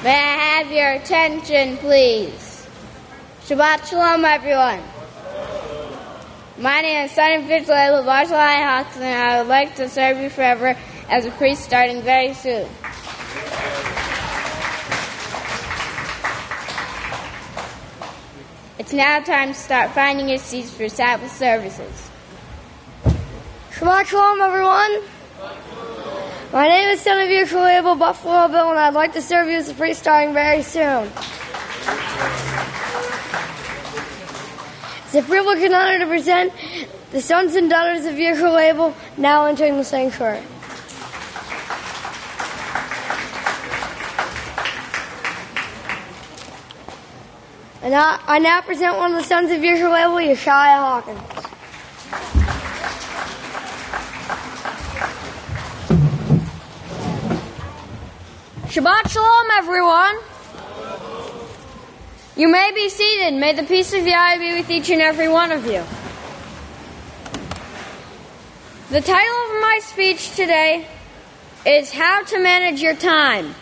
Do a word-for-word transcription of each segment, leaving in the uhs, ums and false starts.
May I have your attention, please? Shabbat Shalom, everyone. My name is Sonny Fitzgerald of Marshall I. Hawks, and I would like to serve you forever as a priest starting very soon. It's now time to start finding your seats for Sabbath services. Shabbat Shalom, everyone. My name is Genevieve Abel Buffalo Bill, and I'd like to serve you as a priest starting very soon. It's a privilege and honor to present the sons and daughters of Yeshua Abel now entering the sanctuary. And I, I now present one of the sons of Yeshua Abel, Yeshaya Hawkins. Shabbat Shalom, everyone. You may be seated. May the peace of Yahweh be with each and every one of you. The title of my speech today is How to Manage Your Time.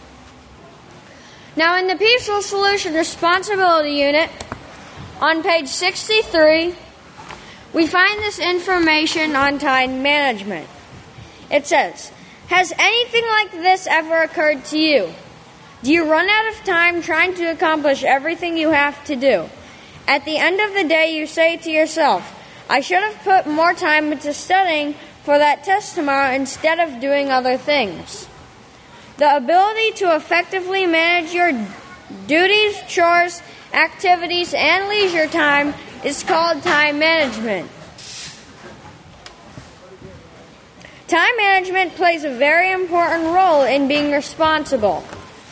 Now, in the Peaceful Solution Responsibility Unit, on page sixty-three, we find this information on time management. It says, has anything like this ever occurred to you? Do you run out of time trying to accomplish everything you have to do? At the end of the day, you say to yourself, I should have put more time into studying for that test tomorrow instead of doing other things. The ability to effectively manage your duties, chores, activities, and leisure time is called time management. Time management plays a very important role in being responsible.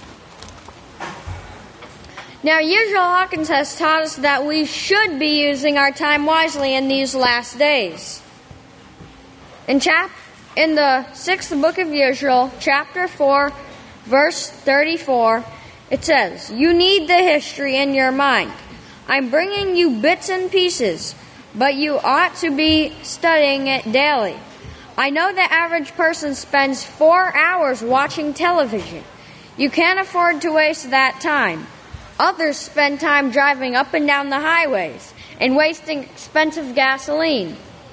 Now, Yeshua Hawkins has taught us that we should be using our time wisely in these last days. In chap- in the sixth book of Yeshua, chapter four, verse thirty-four, it says, you need the history in your mind. I'm bringing you bits and pieces, but you ought to be studying it daily. I know the average person spends four hours watching television. You can't afford to waste that time. Others spend time driving up and down the highways and wasting expensive gasoline.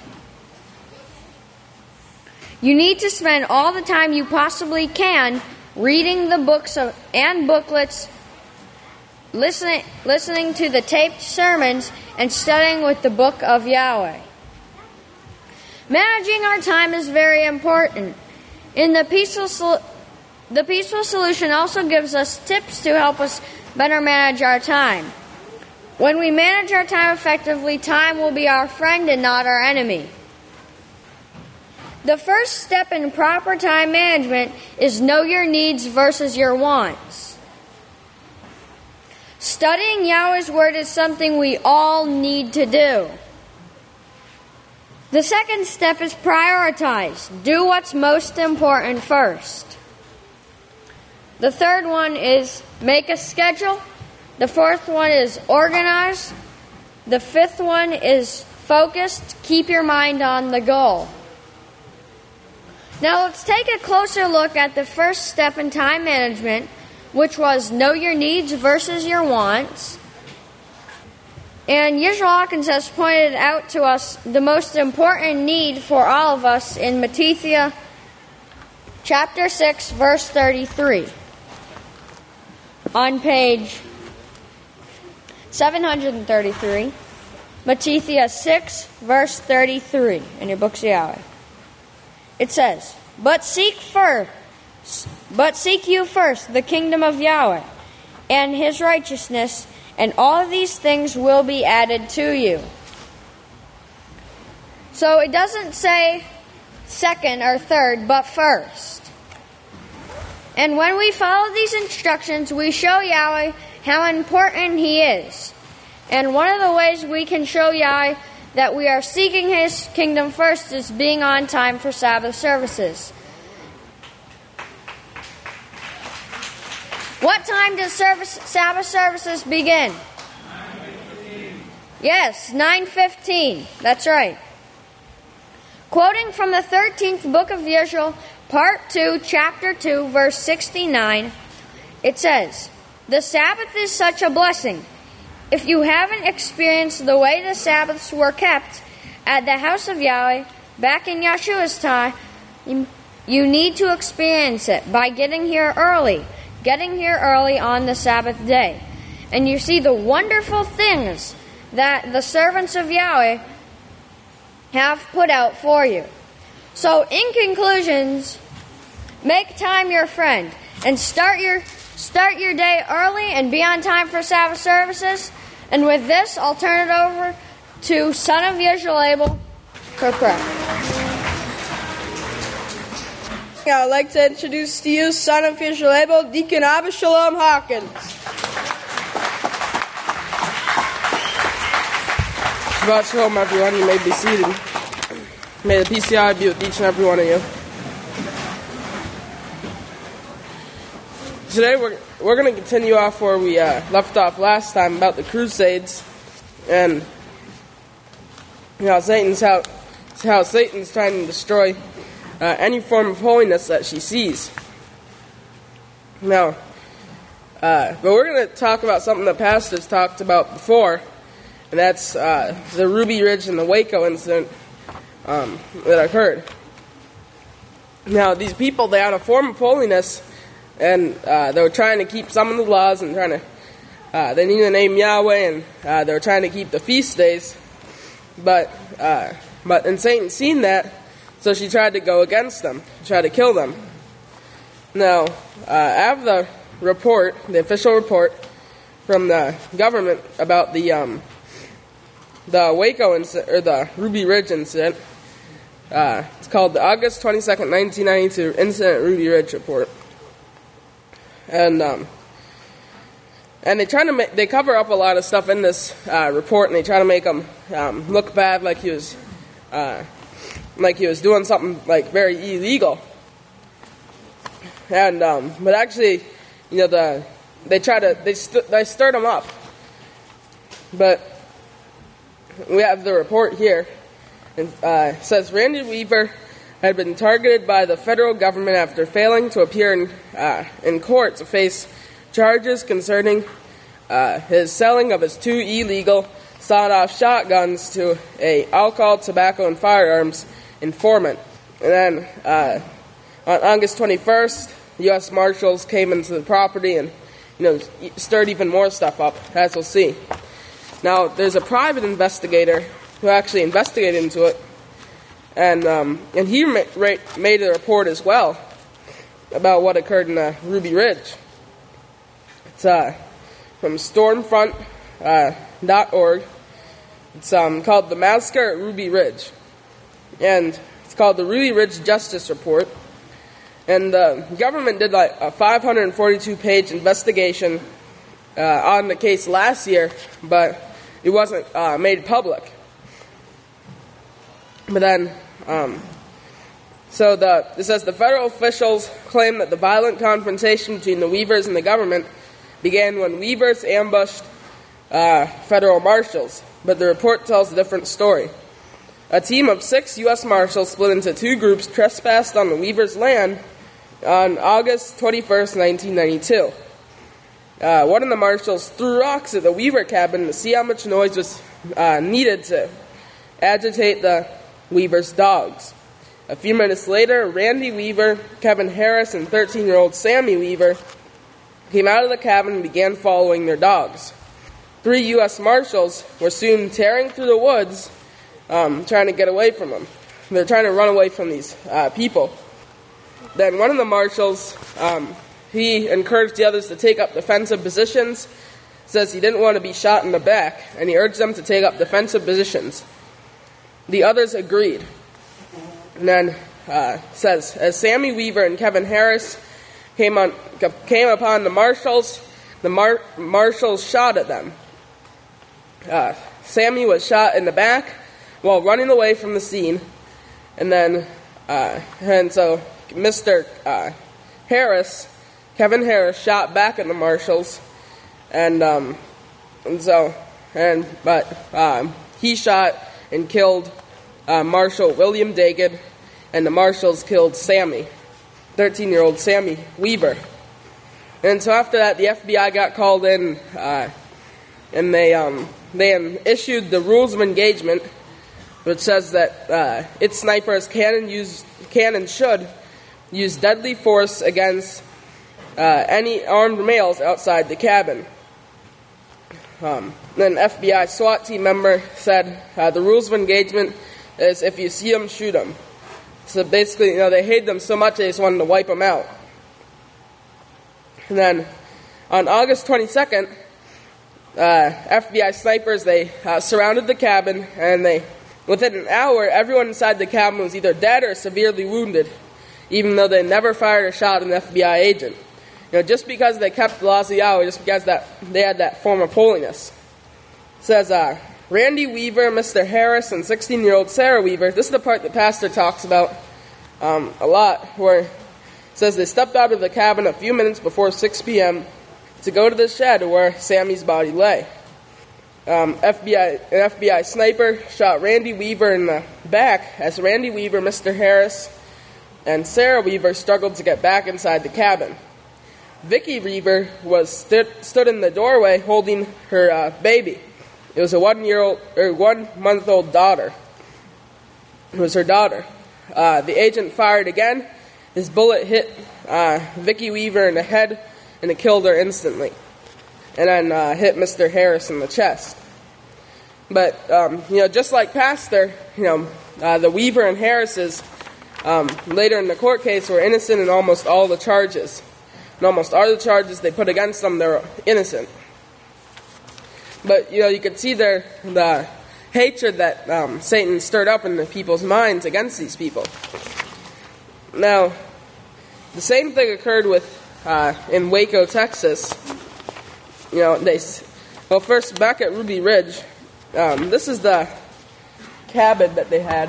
You need to spend all the time you possibly can reading the books of, and booklets, listening, listening to the taped sermons, and studying with the book of Yahweh. Managing our time is very important. In the peaceful, Sol- the peaceful solution also gives us tips to help us better manage our time. When we manage our time effectively, time will be our friend and not our enemy. The first step in proper time management is know your needs versus your wants. Studying Yahweh's Word is something we all need to do. The second step is prioritize. Do what's most important first. The third one is make a schedule. The fourth one is organize. The fifth one is focused. Keep your mind on the goal. Now let's take a closer look at the first step in time management, which was know your needs versus your wants. And Yeshua Hawkins has pointed out to us the most important need for all of us in Matthew chapter six, verse thirty-three. On page seven hundred thirty-three, Matthew six, verse thirty-three, in your books of Yahweh. It says, But seek first, but seek you first the kingdom of Yahweh and his righteousness, and all of these things will be added to you. So it doesn't say second or third, but first. And when we follow these instructions, we show Yahweh how important he is. And one of the ways we can show Yahweh that we are seeking his kingdom first is being on time for Sabbath services. What time does service, Sabbath services begin? nine fifteen. Yes, nine fifteen. That's right. Quoting from the thirteenth book of Yeshua, part two, chapter two, verse sixty-nine, It says, "The Sabbath is such a blessing. If you haven't experienced the way the Sabbaths were kept at the house of Yahweh back in Yeshua's time, you need to experience it by getting here early, getting here early on the Sabbath day. And you see the wonderful things that the servants of Yahweh have put out for you." So in conclusions, make time your friend and start your start your day early and be on time for Sabbath services. And with this, I'll turn it over to Son of Yisrael for prayer. I'd like to introduce to you Son of Yisrael, Deacon Abba Shalom Hawkins. Shabbat Shalom, everyone. You may be seated. May the P C I be with each and every one of you. Today we're we're going to continue off where we uh, left off last time about the Crusades, and you know Satan's how how Satan's trying to destroy uh, any form of holiness that she sees. Now, uh, but we're going to talk about something that pastors talked about before, and that's uh, the Ruby Ridge and the Waco incident um, that occurred. Now, these people, they had a form of holiness, and uh, they were trying to keep some of the laws, and trying to, uh, they knew the name Yahweh, and uh, they were trying to keep the feast days, but, uh, but and Satan seen that, so she tried to go against them, tried to kill them. Now, uh, I have the report, the official report from the government about the, um, the Waco incident, or the Ruby Ridge incident. Uh, it's called the August twenty-second, nineteen ninety-two Incident Ruby Ridge Report. And um, and they try to make, they cover up a lot of stuff in this uh, report, and they try to make him um, look bad, like he was uh, like he was doing something like very illegal. And um, but actually, you know, the they try to they st- they stirred him up. But we have the report here. It uh, says Randy Weaver had been targeted by the federal government after failing to appear in, uh, in court to face charges concerning uh, his selling of his two illegal sawed-off shotguns to a alcohol, tobacco, and firearms informant. And then uh, on August twenty-first, U S Marshals came into the property and, you know, stirred even more stuff up, as we'll see. Now, there's a private investigator who actually investigated into it, and um, and he ma- ra- made a report as well about what occurred in uh, Ruby Ridge. It's uh, from stormfront dot org. Uh, it's um, called The Massacre at Ruby Ridge, and it's called the Ruby Ridge Justice Report. And the government did like a five hundred forty-two page investigation uh, on the case last year, but it wasn't uh, made public. But then, um, so the it says the federal officials claim that the violent confrontation between the Weavers and the government began when Weavers ambushed uh, federal marshals, but the report tells a different story. A team of six U S Marshals split into two groups trespassed on the Weavers' land on August twenty-first, nineteen ninety-two. Uh, one of the Marshals threw rocks at the Weaver cabin to see how much noise was uh, needed to agitate the Weaver's dogs. A few minutes later, Randy Weaver, Kevin Harris, and thirteen-year-old Sammy Weaver came out of the cabin and began following their dogs. Three U S Marshals were soon tearing through the woods, um, trying to get away from them. They're trying to run away from these uh, people. Then one of the Marshals, um, he encouraged the others to take up defensive positions, says he didn't want to be shot in the back, and he urged them to take up defensive positions. The others agreed. And then uh, says, as Sammy Weaver and Kevin Harris came on came upon the Marshals, the Mar- Marshals shot at them. Uh, Sammy was shot in the back while running away from the scene, and then uh, and so Mister Uh, Harris, Kevin Harris, shot back at the Marshals, and um, and so and but um, he shot and killed uh, Marshal William Daggett, and the Marshals killed Sammy, thirteen-year-old Sammy Weaver. And so after that, the F B I got called in, uh, and they um, they um, issued the rules of engagement, which says that uh, its snipers can and use can and should use deadly force against uh, any armed males outside the cabin. Um, then an F B I SWAT team member said uh, the rules of engagement is if you see them, shoot them. So basically, you know, they hated them so much they just wanted to wipe them out. And then on August twenty-second, uh, F B I snipers, they uh, surrounded the cabin, and they, within an hour, everyone inside the cabin was either dead or severely wounded, even though they never fired a shot at an F B I agent. You know, just because they kept the laws of Yahweh, just because that they had that form of holiness. It says, uh, Randy Weaver, Mister Harris, and sixteen-year-old Sarah Weaver. This is the part the pastor talks about um, a lot, where it says they stepped out of the cabin a few minutes before six p.m. to go to the shed where Sammy's body lay. Um, F B I, an F B I sniper shot Randy Weaver in the back as Randy Weaver, Mister Harris, and Sarah Weaver struggled to get back inside the cabin. Vicky Weaver was stood, stood in the doorway holding her uh, baby. It was a one-year-old or one-month-old daughter. It was her daughter. Uh, the agent fired again. His bullet hit uh, Vicky Weaver in the head, and it killed her instantly. And then uh, hit Mister Harris in the chest. But um, you know, just like Pastor, you know, uh, the Weaver and Harrises um, later in the court case were innocent in almost all the charges. And almost all the charges they put against them, they're innocent. But, you know, you could see there the hatred that um, Satan stirred up in the people's minds against these people. Now, the same thing occurred with uh, in Waco, Texas. You know, they well first back at Ruby Ridge. Um, this is the cabin that they had.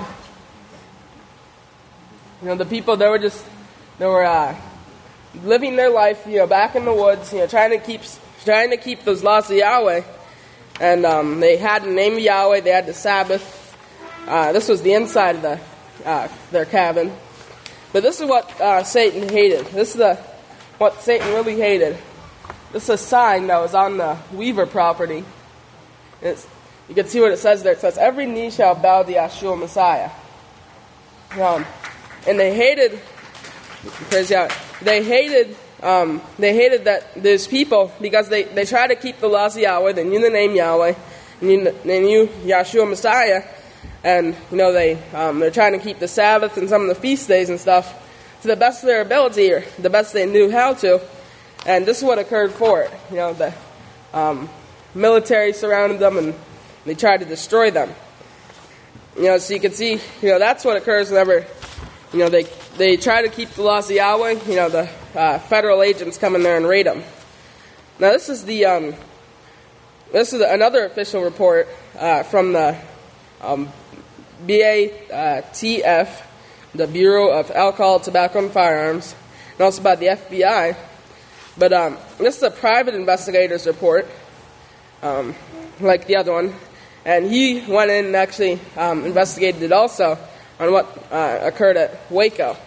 You know, the people they were just they were. Uh, living their life, you know, back in the woods, you know, trying to keep trying to keep those laws of Yahweh. And um, they had the name of Yahweh, they had the Sabbath. Uh, this was the inside of the uh, their cabin. But this is what uh, Satan hated. This is the what Satan really hated. This is a sign that was on the Weaver property. It's, you can see what it says there. It says, "Every knee shall bow to Yahshua Messiah." Um, and they hated, praise Yahweh, they hated, um, they hated that these people because they, they tried to keep the laws of Yahweh. They knew the name Yahweh, they knew, they knew Yahshua Messiah, and you know they um, they're trying to keep the Sabbath and some of the feast days and stuff to the best of their ability or the best they knew how to. And this is what occurred for it. You know, the um, military surrounded them and they tried to destroy them. You know, so you can see, you know, that's what occurs whenever, you know, they they try to keep the laws of Yahweh. You know, the uh, federal agents come in there and raid them. Now, this is the um, this is another official report uh, from the um, B A T F, the Bureau of Alcohol, Tobacco, and Firearms, and also by the F B I. But um, this is a private investigator's report, um, like the other one. And he went in and actually um, investigated it also on what uh, occurred at Waco.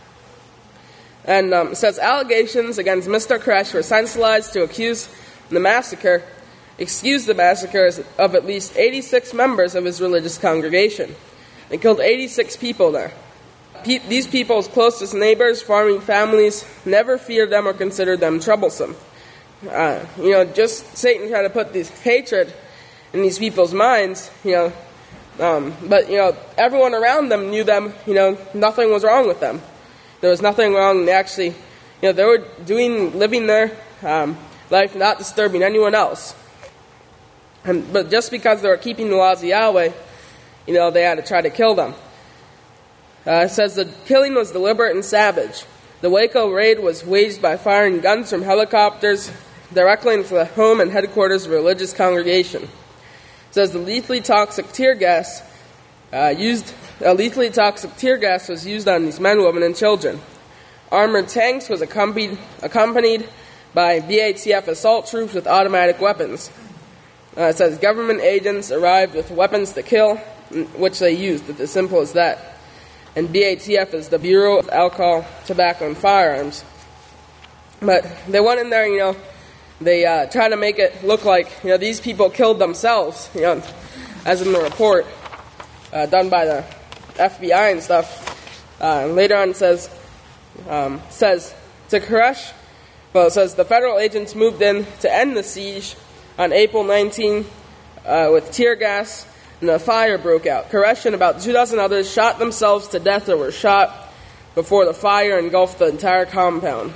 And um, it says, allegations against Mister Koresh were sensationalized to accuse the massacre, excuse the massacre of at least eighty-six members of his religious congregation. They killed eighty-six people there. Pe- these people's closest neighbors, farming families, never feared them or considered them troublesome. Uh, you know, just Satan tried to put this hatred in these people's minds, you know, um, but, you know, everyone around them knew them, you know, nothing was wrong with them. There was nothing wrong. They actually, you know, they were doing, living their um, life, not disturbing anyone else. And, but just because they were keeping the laws of Yahweh, you know, they had to try to kill them. Uh, it says the killing was deliberate and savage. The Waco raid was waged by firing guns from helicopters directly into the home and headquarters of a religious congregation. It says the lethally toxic tear gas uh, used, uh, lethally toxic tear gas was used on these men, women, and children. Armored tanks was accompanied accompanied by B A T F assault troops with automatic weapons. Uh, it says government agents arrived with weapons to kill, which they used. It's as simple as that. And B A T F is the Bureau of Alcohol, Tobacco, and Firearms. But they went in there, you know, they uh, tried to make it look like, you know, these people killed themselves, you know, as in the report uh, done by the F B I and stuff. Uh, and later on it says, um, says to Koresh, well, it says the federal agents moved in to end the siege on April nineteenth uh, with tear gas, and a fire broke out. Koresh and about two dozen others shot themselves to death or were shot before the fire engulfed the entire compound.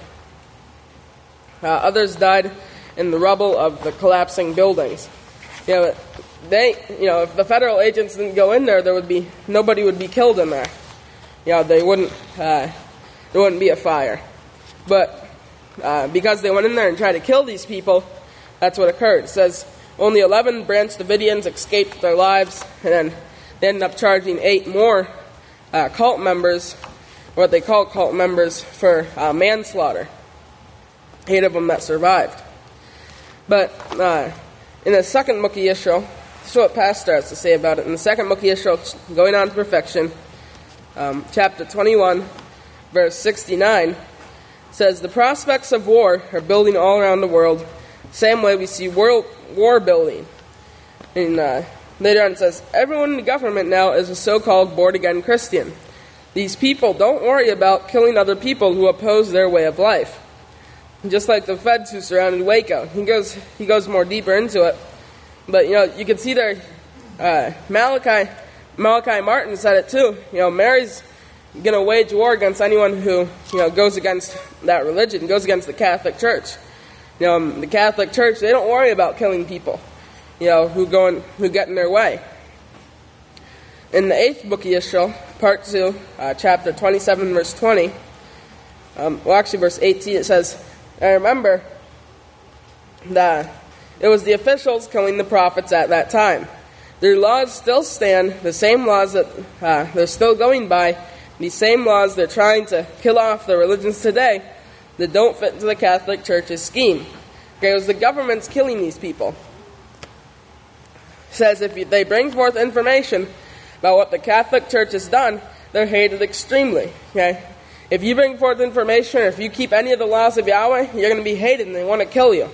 Uh, others died in the rubble of the collapsing buildings. You know, they, you know, if the federal agents didn't go in there, there would be nobody would be killed in there. You know, they wouldn't, uh, there wouldn't be a fire. But uh, because they went in there and tried to kill these people, that's what occurred. It says only eleven Branch Davidians escaped their lives, and then they ended up charging eight more uh, cult members, what they call cult members, for uh, manslaughter. Eight of them that survived. But uh, in the second book of Yisrael, this is what Pastor has to say about it. In the second book of Yisrael, Going On to Perfection, um, chapter twenty-one, verse sixty-nine, says, the prospects of war are building all around the world. Same way we see world war building. And uh, later on it says, everyone in the government now is a so-called born-again Christian. These people don't worry about killing other people who oppose their way of life. Just like the feds who surrounded Waco. He goes he goes more deeper into it. But, you know, you can see there, uh, Malachi, Malachi Martin said it too. You know, Mary's going to wage war against anyone who, you know, goes against that religion, goes against the Catholic Church. You know, the Catholic Church, they don't worry about killing people, you know, who go in, who get in their way. In the eighth book of Yisrael, part two, uh, chapter twenty-seven, verse twenty, um, well, actually, verse eighteen, it says, I remember that it was the officials killing the prophets at that time. Their laws still stand, the same laws that uh, they're still going by, these same laws they're trying to kill off the religions today that don't fit into the Catholic Church's scheme. Okay, it was the government's killing these people. It says if you, they bring forth information about what the Catholic Church has done, they're hated extremely. Okay? If you bring forth information, or if you keep any of the laws of Yahweh, you're going to be hated and they want to kill you.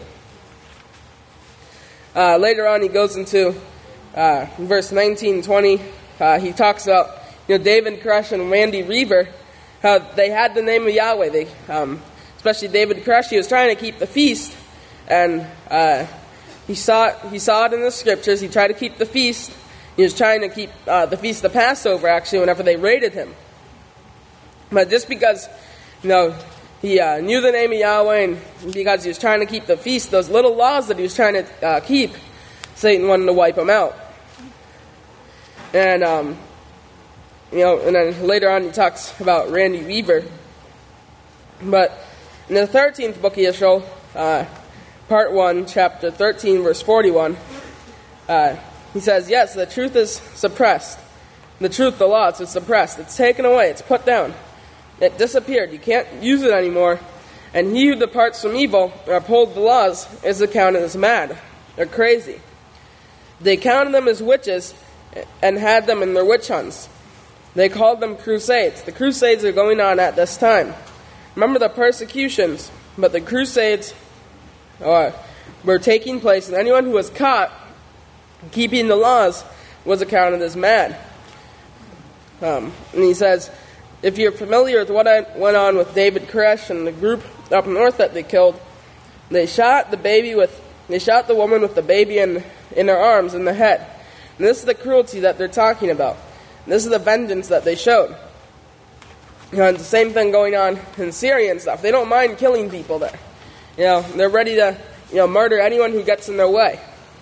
Uh, later on, he goes into uh, verse nineteen, twenty. Uh, he talks about, you know, David Koresh and Randy Reaver, how they had the name of Yahweh. They, um, especially David Koresh, he was trying to keep the feast, and uh, he saw it, he saw it in the scriptures. He tried to keep the feast. He was trying to keep uh, the feast of Passover, actually, whenever they raided him. But just because, you know, he uh, knew the name of Yahweh, and because he was trying to keep the feast, those little laws that he was trying to uh, keep, Satan wanted to wipe him out. And, um, you know, and then later on he talks about Randy Weaver. But in the thirteenth book of Yisrael, uh, part one, chapter thirteen, verse forty-one, uh, he says, yes, the truth is suppressed. The truth, the law, it's suppressed. It's taken away. It's put down. It disappeared. You can't use it anymore. And he who departs from evil or upholds the laws is accounted as mad or crazy. They counted them as witches and had them in their witch hunts. They called them crusades. The crusades are going on at this time. Remember the persecutions, but the crusades uh, were taking place, and anyone who was caught keeping the laws was accounted as mad. Um, and he says, if you're familiar with what went on with David Koresh and the group up north that they killed, they shot the baby with, they shot the woman with the baby in, in her arms, in the head. And this is the cruelty that they're talking about. And this is the vengeance that they showed. You know, it's the same thing going on in Syria and stuff. They don't mind killing people there. You know, they're ready to, you know, murder anyone who gets in their way.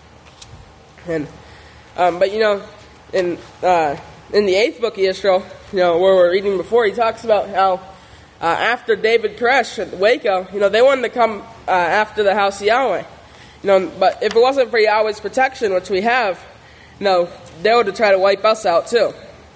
And, um, but you know, in uh, in the eighth book of Israel, you know, where we're reading before, he talks about how uh, after David Koresh at Waco, you know, they wanted to come uh, after the house of Yahweh. You know, but if it wasn't for Yahweh's protection, which we have, you know, they would have tried to wipe us out too.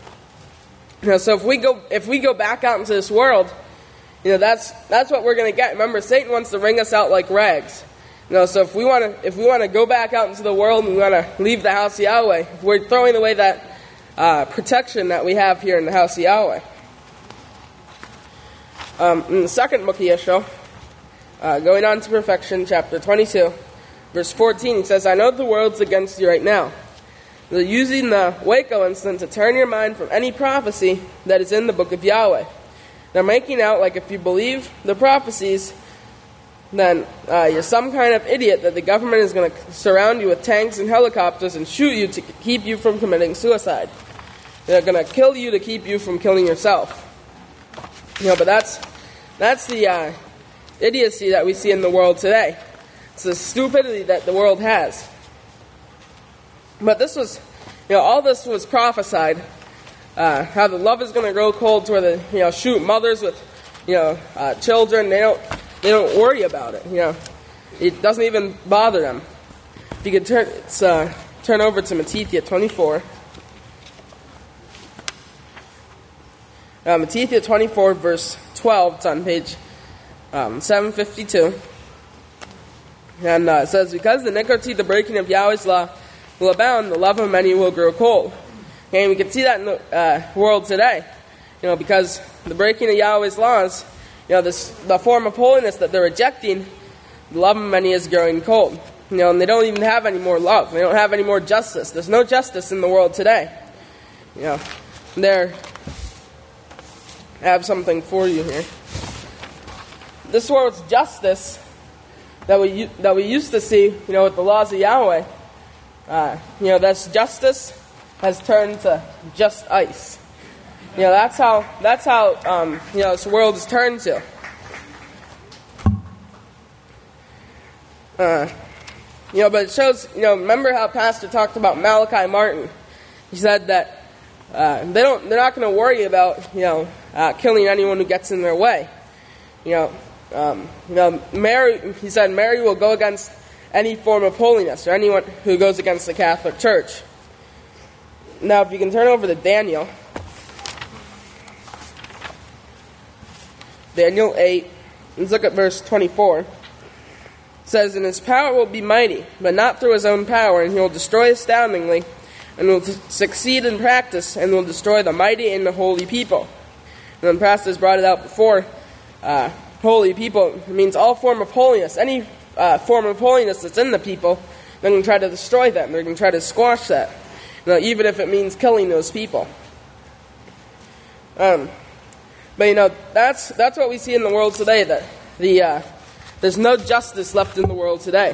You know, so if we go if we go back out into this world, you know, that's that's what we're going to get. Remember, Satan wants to wring us out like rags. You know, so if we want to if we want to go back out into the world and we want to leave the house of Yahweh, we're throwing away that uh, protection that we have here in the house of Yahweh. Um, in the second book of Yisrael, uh, going on to perfection, chapter twenty-two, verse fourteen, he says, I know the world's against you right now. They're using the Waco incident to turn your mind from any prophecy that is in the book of Yahweh. They're making out like if you believe the prophecies, then uh, you're some kind of idiot that the government is going to surround you with tanks and helicopters and shoot you to keep you from committing suicide. They're going to kill you to keep you from killing yourself. You know, but that's that's the uh, idiocy that we see in the world today. It's the stupidity that the world has. But this was, you know, all this was prophesied. Uh, how the love is going to grow cold to where they, you know, shoot mothers with, you know, uh, children. They don't, they don't worry about it. You know, it doesn't even bother them. If you could turn, it's, uh, turn over to Matthew twenty-four. Uh, Matthew twenty-four, verse twelve. It's on page um, seven fifty-two, and uh, it says, "Because the iniquity, the breaking of Yahweh's law, will abound, the love of many will grow cold." And we can see that in the uh, world today, you know, because the breaking of Yahweh's laws, you know, this the form of holiness that they're rejecting, the love of many is growing cold. You know, and they don't even have any more love. They don't have any more justice. There's no justice in the world today. You know, there. I have something for you here. This world's justice that we that we used to see, you know, with the laws of Yahweh, uh, you know, that's justice has turned to just ice. You know, that's how that's how um, you know, this world has turned to. Uh, you know, but it shows. You know, remember how Pastor talked about Malachi Martin? He said that uh, they don't. They're not going to worry about, you know, uh, killing anyone who gets in their way. You know, um, you know, Mary. He said Mary will go against any form of holiness or anyone who goes against the Catholic Church. Now, if you can turn over to Daniel, Daniel eight, let's look at verse twenty-four. It says, "And his power will be mighty, but not through his own power, and he will destroy astoundingly, and will t- succeed in practice, and will destroy the mighty and the holy people." And then Pastor's brought it out before. Uh, holy people means all form of holiness. Any uh, form of holiness that's in the people, they're going to try to destroy that. They're going to try to squash that. You know, even if it means killing those people. Um, but you know, that's that's what we see in the world today. That the uh, there's no justice left in the world today.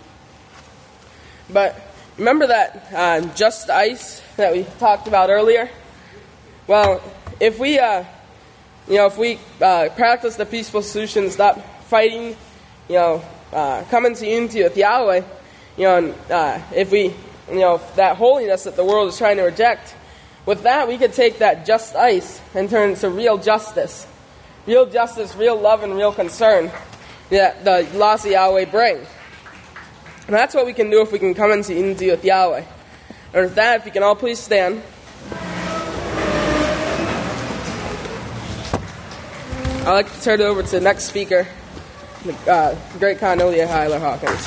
But remember that uh, just ice that we talked about earlier. Well, if we uh, you know if we uh, practice the peaceful solution, stop fighting, you know, uh, come into unity with Yahweh, you know, and uh, if we You know, that holiness that the world is trying to reject, with that we could take that just ice and turn it into real justice. Real justice, real love, and real concern that the laws of Yahweh bring. And that's what we can do if we can come into unity with Yahweh. And with that, if you can all please stand. I'd like to turn it over to the next speaker, the uh, great Cornelia Hyler Hawkins.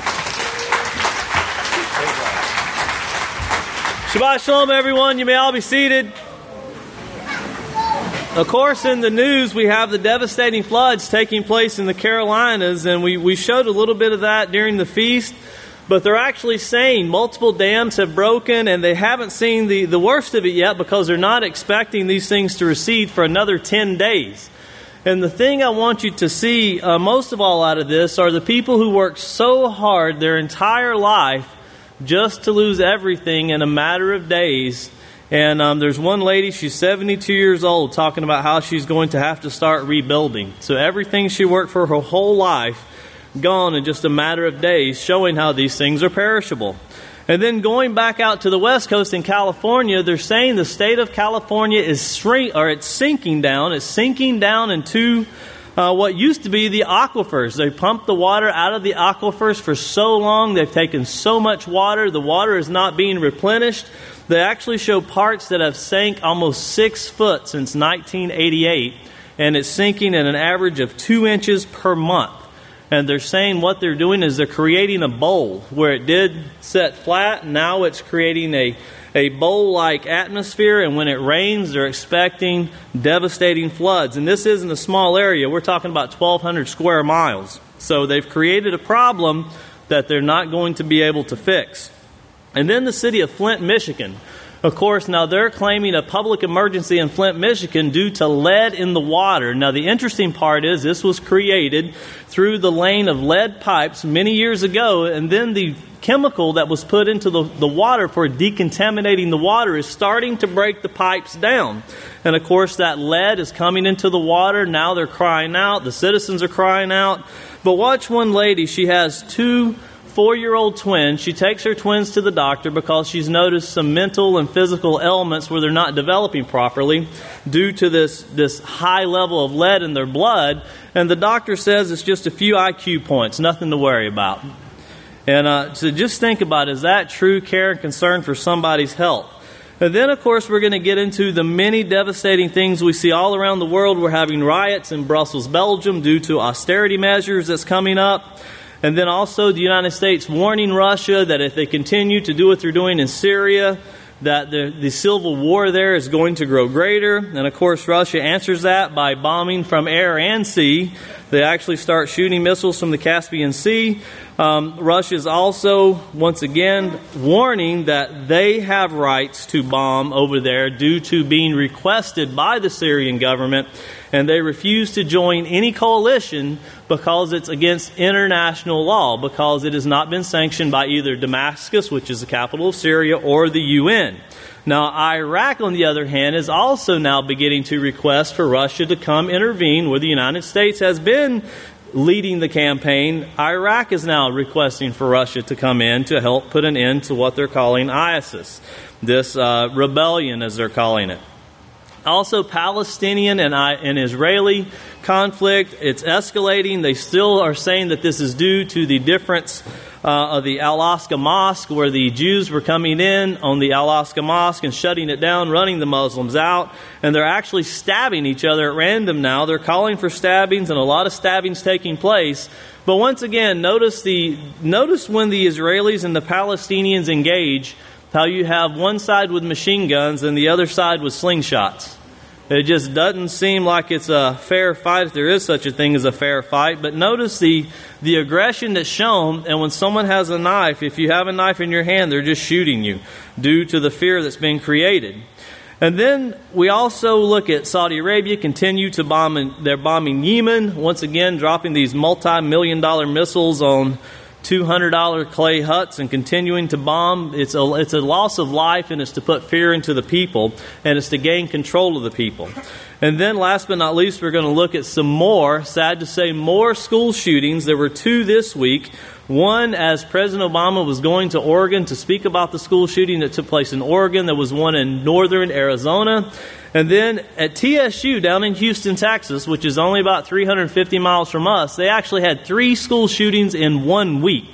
Shabbat Shalom, everyone. You may all be seated. Of course, in the news, we have the devastating floods taking place in the Carolinas, and we, we showed a little bit of that during the feast. But they're actually saying multiple dams have broken, and they haven't seen the, the worst of it yet because they're not expecting these things to recede for another ten days. And the thing I want you to see uh, most of all out of this are the people who worked so hard their entire life just to lose everything in a matter of days. And um, there's one lady, she's seventy-two years old, talking about how she's going to have to start rebuilding. So everything she worked for her whole life, gone in just a matter of days, showing how these things are perishable. And then going back out to the West Coast in California, they're saying the state of California is shrink, or it's sinking down. It's sinking down into Uh, what used to be the aquifers. They pumped the water out of the aquifers for so long. They've taken so much water. The water is not being replenished. They actually show parts that have sank almost six foot since nineteen eighty-eight. And it's sinking at an average of two inches per month. And they're saying what they're doing is they're creating a bowl where it did set flat. Now it's creating a, a bowl-like atmosphere, and when it rains, they're expecting devastating floods. And this isn't a small area. We're talking about twelve hundred square miles. So they've created a problem that they're not going to be able to fix. And then the city of Flint, Michigan. Of course, now they're claiming a public emergency in Flint, Michigan due to lead in the water. Now, the interesting part is this was created through the laying of lead pipes many years ago, and then the chemical that was put into the, the water for decontaminating the water is starting to break the pipes down. And, of course, that lead is coming into the water. Now they're crying out. The citizens are crying out. But watch one lady. She has two four-year-old twins. She takes her twins to the doctor because she's noticed some mental and physical ailments where they're not developing properly due to this, this high level of lead in their blood. And the doctor says it's just a few I Q points, nothing to worry about. And uh, so just think about, is that true care and concern for somebody's health? And then, of course, we're going to get into the many devastating things we see all around the world. We're having riots in Brussels, Belgium, due to austerity measures that's coming up. And then also the United States warning Russia that if they continue to do what they're doing in Syria, that the, the civil war there is going to grow greater. And, of course, Russia answers that by bombing from air and sea. They actually start shooting missiles from the Caspian Sea. Um, Russia is also, once again, warning that they have rights to bomb over there due to being requested by the Syrian government. And they refuse to join any coalition because it's against international law, because it has not been sanctioned by either Damascus, which is the capital of Syria, or the U N. Now, Iraq, on the other hand, is also now beginning to request for Russia to come intervene where the United States has been leading the campaign. Iraq is now requesting for Russia to come in to help put an end to what they're calling ISIS, this uh, rebellion, as they're calling it. Also, Palestinian and, and Israeli conflict, it's escalating. They still are saying that this is due to the difference uh, of the Al-Aqsa Mosque, where the Jews were coming in on the Al-Aqsa Mosque and shutting it down, running the Muslims out. And they're actually stabbing each other at random now. They're calling for stabbings, and a lot of stabbings taking place. But once again, notice the notice when the Israelis and the Palestinians engage, how you have one side with machine guns and the other side with slingshots. It just doesn't seem like it's a fair fight, if there is such a thing as a fair fight. But notice the, the aggression that's shown, and when someone has a knife, if you have a knife in your hand, they're just shooting you due to the fear that's been created. And then we also look at Saudi Arabia continue to bomb, they're bombing Yemen, once again dropping these multi-million dollar missiles on two hundred dollar clay huts and continuing to bomb. It's a, it's a loss of life, and it's to put fear into the people, and it's to gain control of the people. And then last but not least, we're going to look at some more, sad to say, more school shootings. There were two this week. One, as President Obama was going to Oregon to speak about the school shooting that took place in Oregon. There was one in northern Arizona. And then at T S U down in Houston, Texas, which is only about three hundred fifty miles from us, they actually had three school shootings in one week.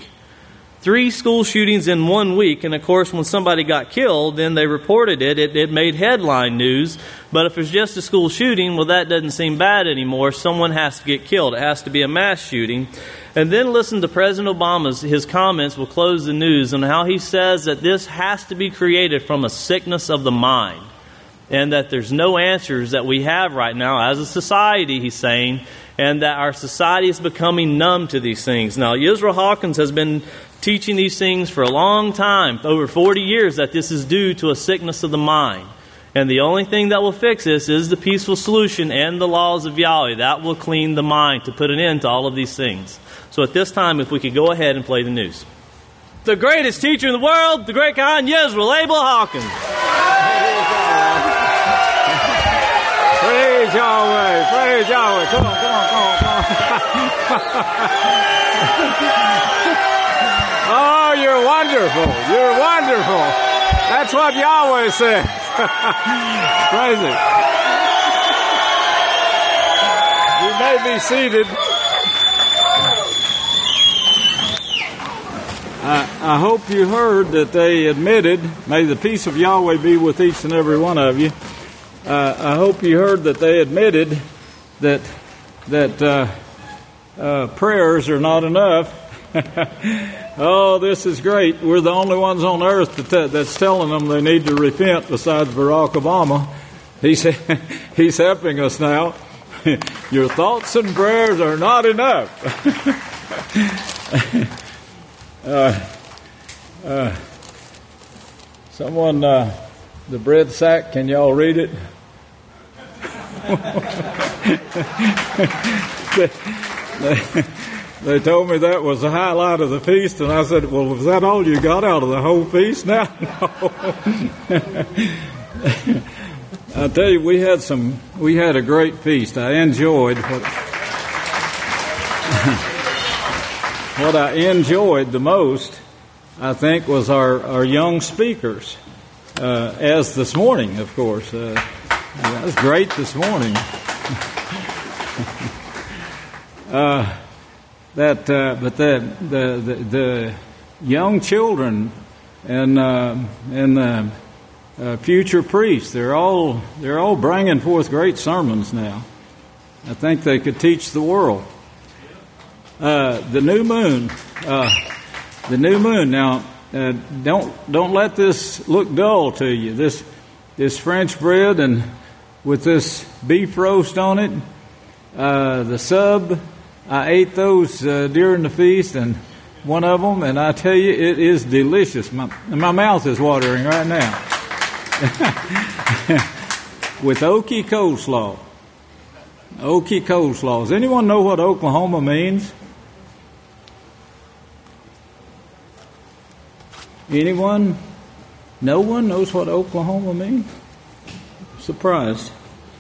Three school shootings in one week. And, of course, when somebody got killed, then they reported it. It, it made headline news. But if it's just a school shooting, well, that doesn't seem bad anymore. Someone has to get killed. It has to be a mass shooting. And then listen to President Obama's, his comments will close the news on how he says that this has to be created from a sickness of the mind. And that there's no answers that we have right now as a society, he's saying, and that our society is becoming numb to these things. Now, Israel Hawkins has been teaching these things for a long time, over forty years, that this is due to a sickness of the mind. And the only thing that will fix this is the peaceful solution and the laws of Yahweh. That will clean the mind to put an end to all of these things. So at this time, if we could go ahead and play the news. The greatest teacher in the world, the great Khan Yisrael Abel Hawkins. Praise Yahweh, praise Yahweh. Come on, come on, come on, come on. Oh, you're wonderful. You're wonderful. That's what Yahweh says. Praise it. You may be seated. I, I hope you heard that they admitted, may the peace of Yahweh be with each and every one of you. Uh, I hope you heard that they admitted that that uh, uh, prayers are not enough. uh, Oh, this is great. We're the only ones on earth that t- that's telling them they need to repent besides Barack Obama. He's, he's helping us now. Your thoughts and prayers are not enough. uh, uh, someone, uh, the bread sack, can y'all read it? they, they, They told me that was the highlight of the feast, and I said, well, was that all you got out of the whole feast now? No. I tell you, we had some, we had a great feast. I enjoyed what, what I enjoyed the most, I think, was our, our young speakers, uh, as this morning, of course. Uh, that was great this morning. uh, That, uh, but the, the the the young children and uh, and the uh, future priests, they're all they're all bringing forth great sermons now. I think they could teach the world. Uh, the new moon, uh, the new moon. Now, uh, don't don't let this look dull to you. This this French bread and with this beef roast on it, uh, the sub. I ate those uh, during the feast, and one of them, and I tell you, it is delicious. My, my mouth is watering right now. With Okie coleslaw. Okie coleslaw. Does anyone know what Oklahoma means? Anyone? No one knows what Oklahoma means? Surprised.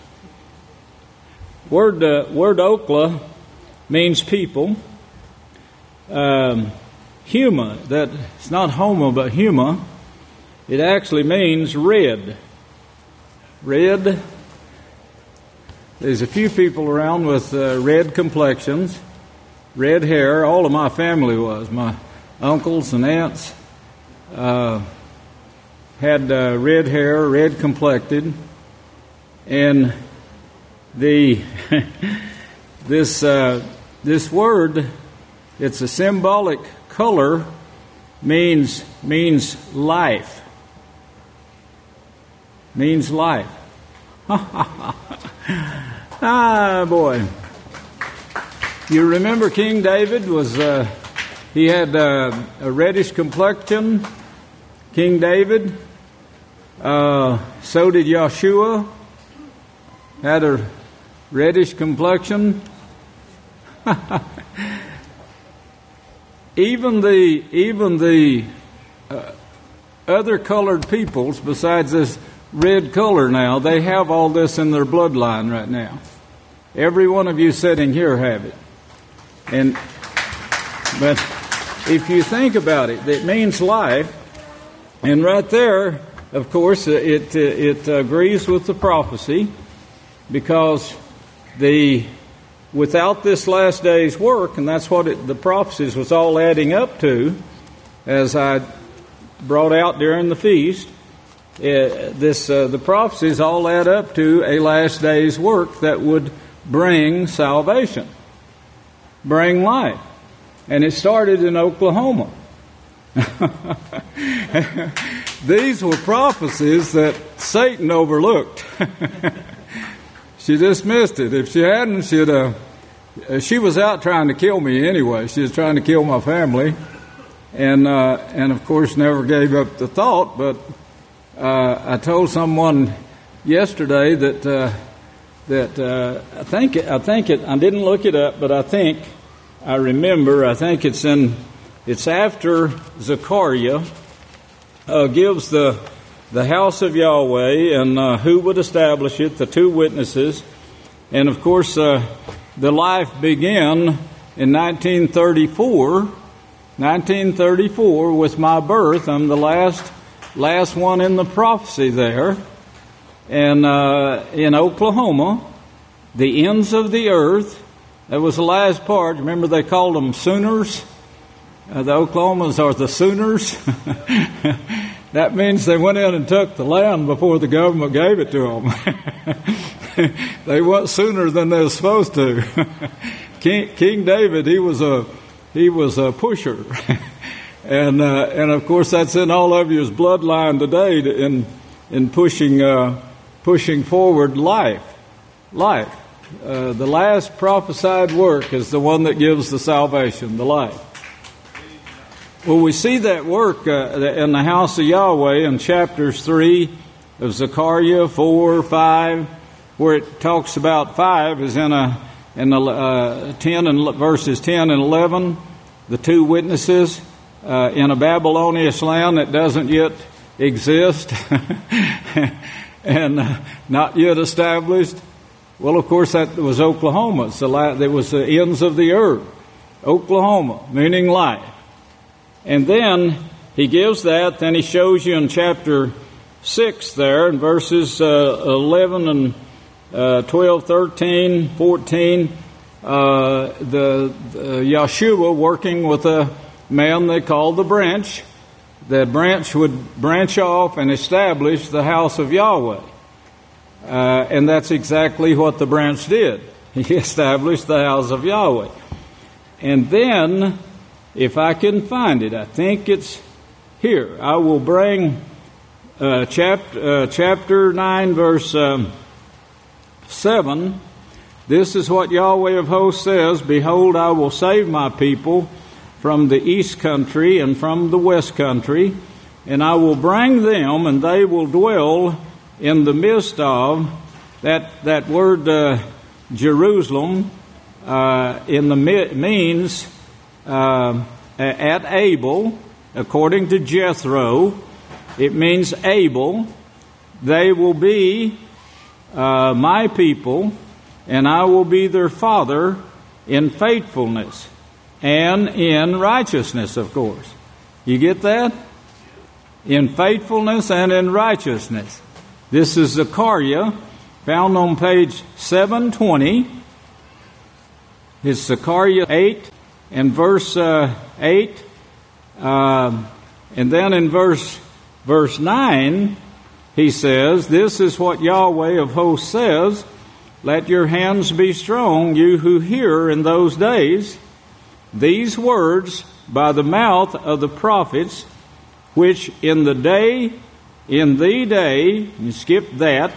Word, uh, word Okla means people. Um, huma, that it's not homo but huma. It actually means red. Red. There's a few people around with uh, red complexions, red hair. All of my family was. My uncles and aunts uh, had uh, red hair, red complected, and the this. Uh, This word, it's a symbolic color, means means life. Means life. Ah, boy. You remember King David was, uh, he had uh, a reddish complexion, King David. Uh, so did Joshua, had a reddish complexion. even the even the uh, other colored peoples, besides this red color now, they have all this in their bloodline right now. Every one of you sitting here have it. And but if you think about it, it means life. And right there, of course, it it agrees with the prophecy, because the without this last day's work, and that's what it, the prophecies was all adding up to, as I brought out during the feast, it, this uh, the prophecies all add up to a last day's work that would bring salvation, bring life. And it started in Oklahoma. These were prophecies that Satan overlooked. She dismissed it. If she hadn't, she'd, uh, she was out trying to kill me anyway. She was trying to kill my family. And, uh, and of course, never gave up the thought. But uh, I told someone yesterday that uh, that uh, I think I think it. I didn't look it up, but I think I remember. I think it's in. It's after Zechariah uh, gives the. the house of Yahweh, and uh, who would establish it, the two witnesses. And of course, uh, the life began in nineteen thirty-four. nineteen thirty-four, with my birth. I'm the last last one in the prophecy there. And uh, in Oklahoma, the ends of the earth, that was the last part. Remember, they called them Sooners? Uh, the Oklahomans are the Sooners. That means they went in and took the land before the government gave it to them. They went sooner than they were supposed to. King, King David, he was a he was a pusher, and uh, and of course that's in all of you's bloodline today in in pushing uh, pushing forward life, life. Uh, the last prophesied work is the one that gives the salvation, the life. Well, we see that work uh, in the house of Yahweh in chapters three of Zechariah, four, five, where it talks about five is in a in the uh, ten and verses ten and eleven, the two witnesses uh, in a Babylonian land that doesn't yet exist and uh, not yet established. Well, of course, that was Oklahoma. It's the la- that was the ends of the earth. Oklahoma, meaning life. And then he gives that. Then he shows you in chapter six there, in verses uh, eleven and uh, twelve, thirteen, fourteen, uh, the, the Yeshua working with a man they called the branch. The branch would branch off and establish the house of Yahweh. Uh, and that's exactly what the branch did. He established the house of Yahweh. And then, if I can find it, I think it's here. I will bring uh, chapter, uh, chapter nine, verse um, seven. This is what Yahweh of hosts says, "Behold, I will save my people from the east country and from the west country, and I will bring them, and they will dwell in the midst of," that that word uh, Jerusalem uh, in the means uh, at Abel, according to Jethro, it means Abel. They will be uh, my people, and I will be their father in faithfulness and in righteousness, of course. You get that? In faithfulness and in righteousness. This is Zechariah, found on page seven twenty. It's Zechariah eight and verse uh, eight. Uh, and then in verse verse nine, he says, "This is what Yahweh of hosts says, let your hands be strong, you who hear in those days these words by the mouth of the prophets, which in the day In the day," you skip that,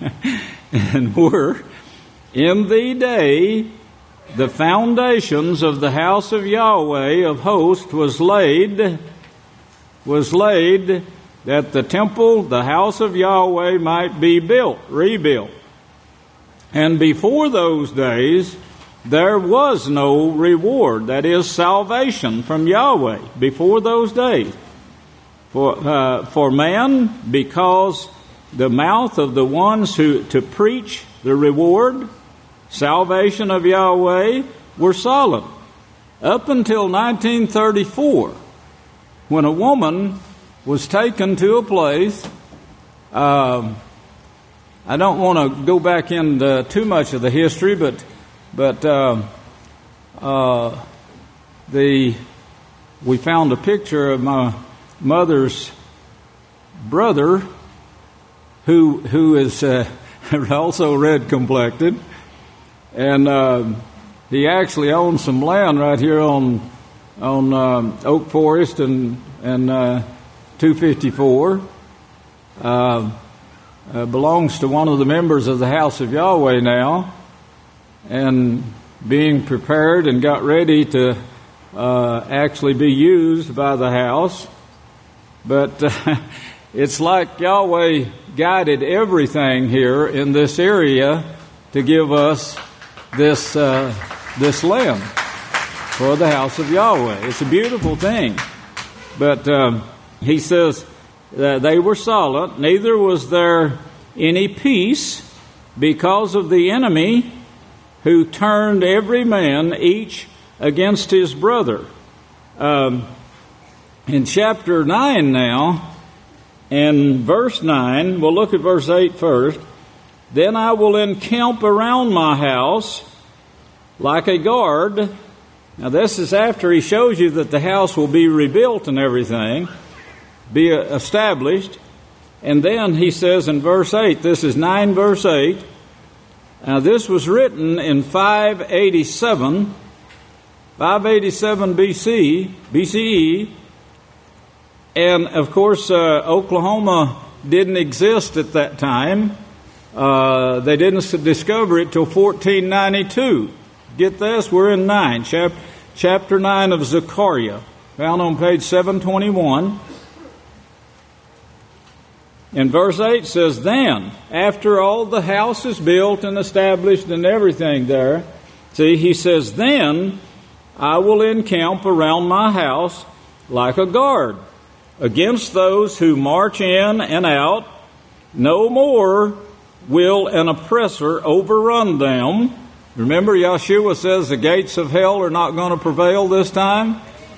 and were, "in the day the foundations of the house of Yahweh of hosts was laid, was laid that the temple, the house of Yahweh, might be built, rebuilt. And before those days there was no reward," that is salvation from Yahweh, before those days. For uh, for man, because the mouth of the ones who to preach the reward, salvation of Yahweh, were solid. Up until nineteen thirty-four, when a woman was taken to a place, uh, I don't want to go back into too much of the history, but but uh, uh, the we found a picture of my mother's brother, who who is uh, also red complected, and uh, he actually owns some land right here on on um, Oak Forest and and uh, two fifty-four. Uh, uh, belongs to one of the members of the House of Yahweh now, and being prepared and got ready to uh, actually be used by the house. But uh, it's like Yahweh guided everything here in this area to give us this uh, this land for the house of Yahweh. It's a beautiful thing. But um, he says that they were silent, neither was there any peace because of the enemy who turned every man each against his brother. Um, in chapter nine now, and verse nine, we'll look at verse eight first. "Then I will encamp around my house like a guard." Now this is after he shows you that the house will be rebuilt and everything, be established. And then he says in verse eight, this is nine verse eight, now this was written in five eighty-seven, five eighty-seven B C, B C E, And, of course, uh, Oklahoma didn't exist at that time. Uh, they didn't discover it till fourteen ninety-two. Get this, we're in nine, chap- chapter nine of Zechariah, found on page seven twenty-one. And verse eight says, then, after all the house is built and established and everything there, see, he says, then I will encamp around my house like a guard against those who march in and out. No more will an oppressor overrun them. Remember, Yeshua says the gates of hell are not going to prevail this time.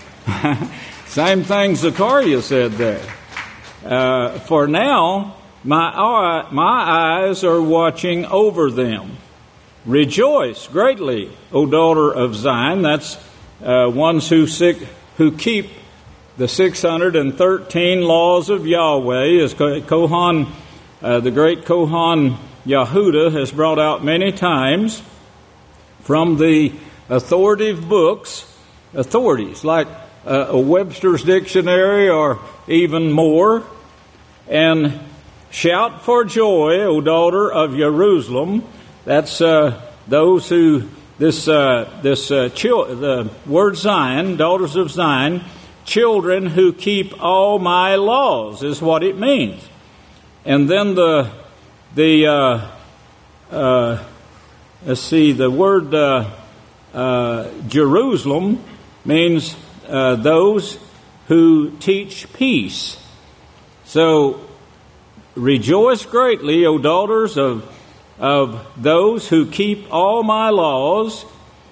Same thing Zechariah said there. Uh, for now, my eye, my eyes are watching over them. Rejoice greatly, O daughter of Zion. That's uh, ones who sick, who keep the six hundred thirteen laws of Yahweh, as Kohan, uh, the great Kohan Yehuda has brought out many times from the authoritative books, authorities like uh, a Webster's Dictionary or even more. And shout for joy, O daughter of Jerusalem. That's uh, those who this uh, this uh, chil- the word Zion, daughters of Zion, children who keep all my laws is what it means. And then the the uh, uh, let's see, the word uh, uh, Jerusalem means uh, those who teach peace. So, rejoice greatly, O daughters of of those who keep all my laws.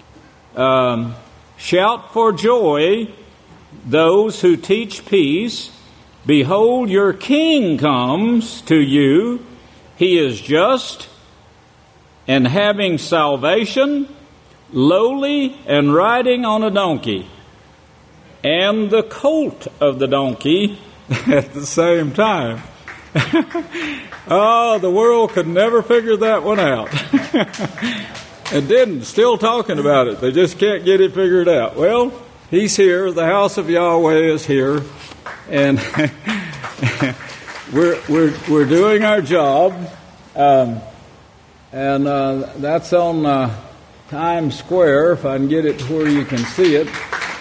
Um, shout for joy, those who teach peace. Behold, your king comes to you. He is just and having salvation, lowly and riding on a donkey, and the colt of the donkey at the same time. Oh, the world could never figure that one out. It didn't. Still talking about it. They just can't get it figured out. Well, he's here. The house of Yahweh is here. And we're, we're, we're doing our job. Um, and uh, that's on uh, Times Square, if I can get it to where you can see it.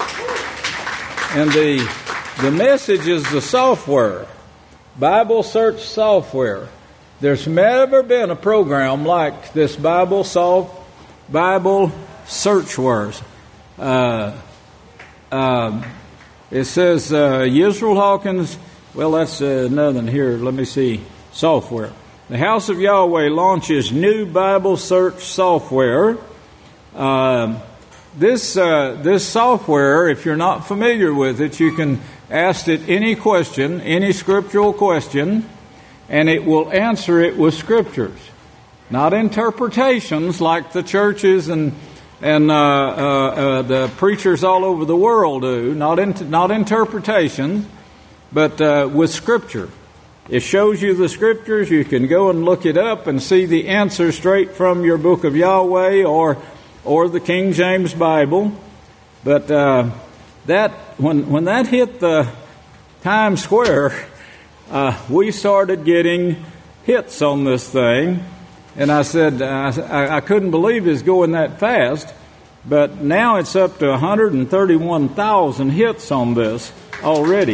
And the... The message is the software, Bible search software. There's never been a program like this Bible soft, Bible searchware. Uh, uh, it says uh, Yisrael Hawkins. Well, that's uh, nothing here. Let me see. Software. The House of Yahweh launches new Bible search software. Uh, this uh, this software, if you're not familiar with it, you can ask it any question, any scriptural question, and it will answer it with scriptures, not interpretations like the churches and and uh, uh, uh, the preachers all over the world do. Not in, not interpretations, but uh, with scripture. It shows you the scriptures. You can go and look it up and see the answer straight from your book of Yahweh or or the King James Bible. But uh, that when when that hit the Times Square, uh, we started getting hits on this thing. And I said, I, I couldn't believe it's going that fast. But now it's up to one hundred thirty-one thousand hits on this already.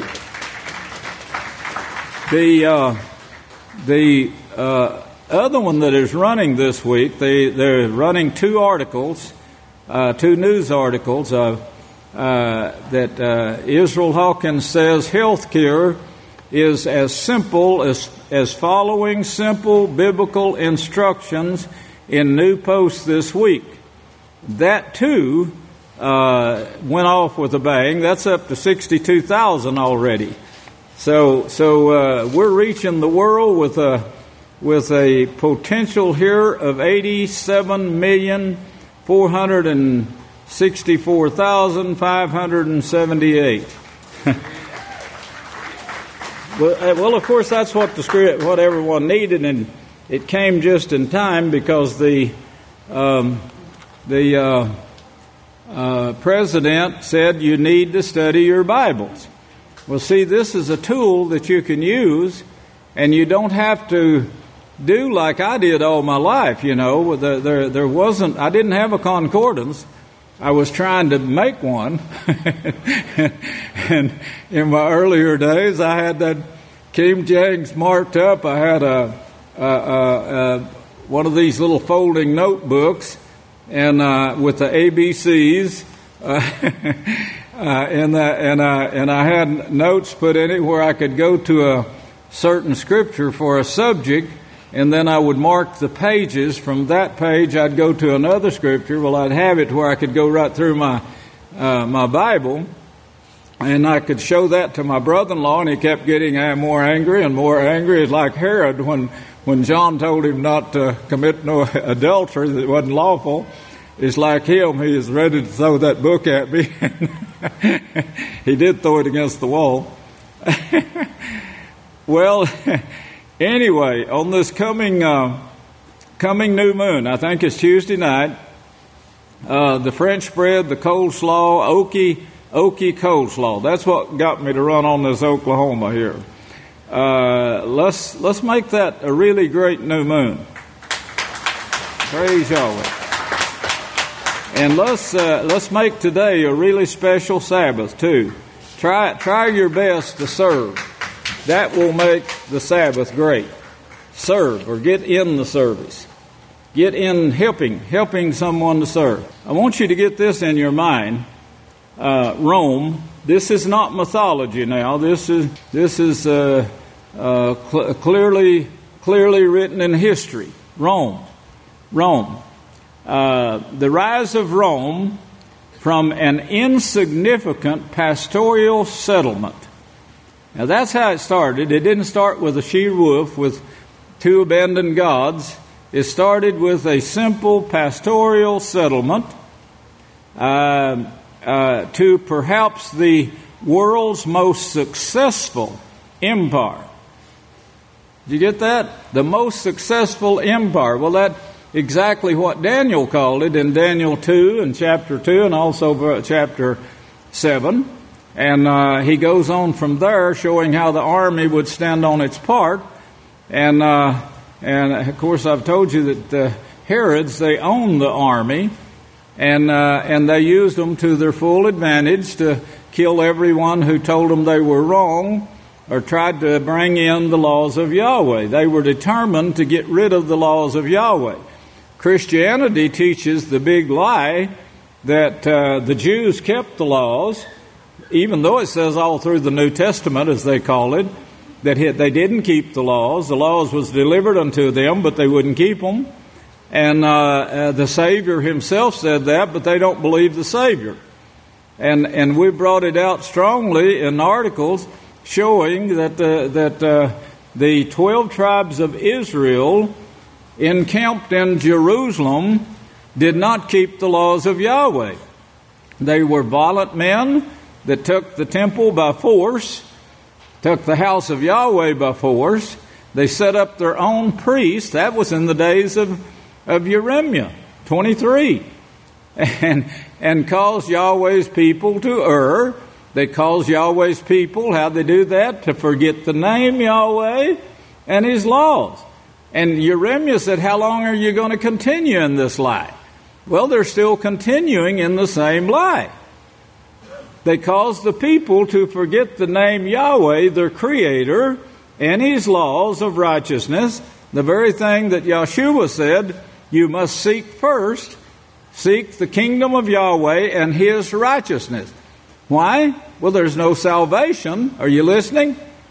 The uh, the uh, other one that is running this week, they, they're running two articles, uh, two news articles uh, uh, that uh, Israel Hawkins says healthcare is as simple as, as following simple biblical instructions in New Post this week. That, too, uh, went off with a bang. That's up to sixty-two thousand already. So so uh, we're reaching the world with a with a potential here of eighty-seven million four hundred sixty-four thousand five hundred seventy-eight. Well, well, of course, that's what the script, what everyone needed, and it came just in time because the um, the uh, uh, president said you need to study your Bibles. Well, see, this is a tool that you can use, and you don't have to do like I did all my life, you know. There, there, there wasn't, I didn't have a concordance. I was trying to make one. And in my earlier days, I had that King James marked up. I had a, a, a, a one of these little folding notebooks, and uh, with the A B Cs, uh, uh, and uh, and uh, and I had notes put in it where I could go to a certain scripture for a subject, and then I would mark the pages. From that page, I'd go to another scripture. Well, I'd have it where I could go right through my uh, my Bible, and I could show that to my brother-in-law, and he kept getting uh, more angry and more angry. It's like Herod when when John told him not to commit no adultery that wasn't lawful. It's like him. He is ready to throw that book at me. He did throw it against the wall. Well, anyway, on this coming uh, coming new moon, I think it's Tuesday night, uh, the French bread, the coleslaw, okie, okie coleslaw. That's what got me to run on this Oklahoma here. Uh, let's let's make that a really great new moon. Praise Yahweh. And let's uh, let's make today a really special Sabbath too. Try try your best to serve. That will make the Sabbath great. Serve, or get in the service. Get in helping, helping someone to serve. I want you to get this in your mind. Uh, Rome. This is not mythology now. This is this is uh, uh, cl- clearly clearly written in history. Rome, Rome. Uh, the rise of Rome from an insignificant pastoral settlement. Now that's how it started. It didn't start with a she-wolf with two abandoned gods. It started with a simple pastoral settlement uh, uh, to perhaps the world's most successful empire. Did you get that? The most successful empire. Well, that's exactly what Daniel called it in Daniel two and chapter two and also chapter seven. And uh, he goes on from there, showing how the army would stand on its part. And, uh, and of course, I've told you that the Herods, they owned the army. And, uh, and they used them to their full advantage to kill everyone who told them they were wrong or tried to bring in the laws of Yahweh. They were determined to get rid of the laws of Yahweh. Christianity teaches the big lie that uh, the Jews kept the laws, even though it says all through the New Testament, as they call it, that they didn't keep the laws. The laws was delivered unto them, but they wouldn't keep them. And uh, uh, the Savior himself said that, but they don't believe the Savior. And and we brought it out strongly in articles showing that uh, that uh, the twelve tribes of Israel encamped in Jerusalem did not keep the laws of Yahweh. They were violent men that took the temple by force, took the house of Yahweh by force. They set up their own priests. That was in the days of, of Jeremiah twenty-three. And, and caused Yahweh's people to err. They caused Yahweh's people, how'd they do that? To forget the name Yahweh and His laws. And Jeremiah said, how long are you going to continue in this lie? Well, they're still continuing in the same lie. They caused the people to forget the name Yahweh, their Creator, and His laws of righteousness, the very thing that Yeshua said, you must seek first, seek the kingdom of Yahweh and His righteousness. Why? Well, there's no salvation. Are you listening?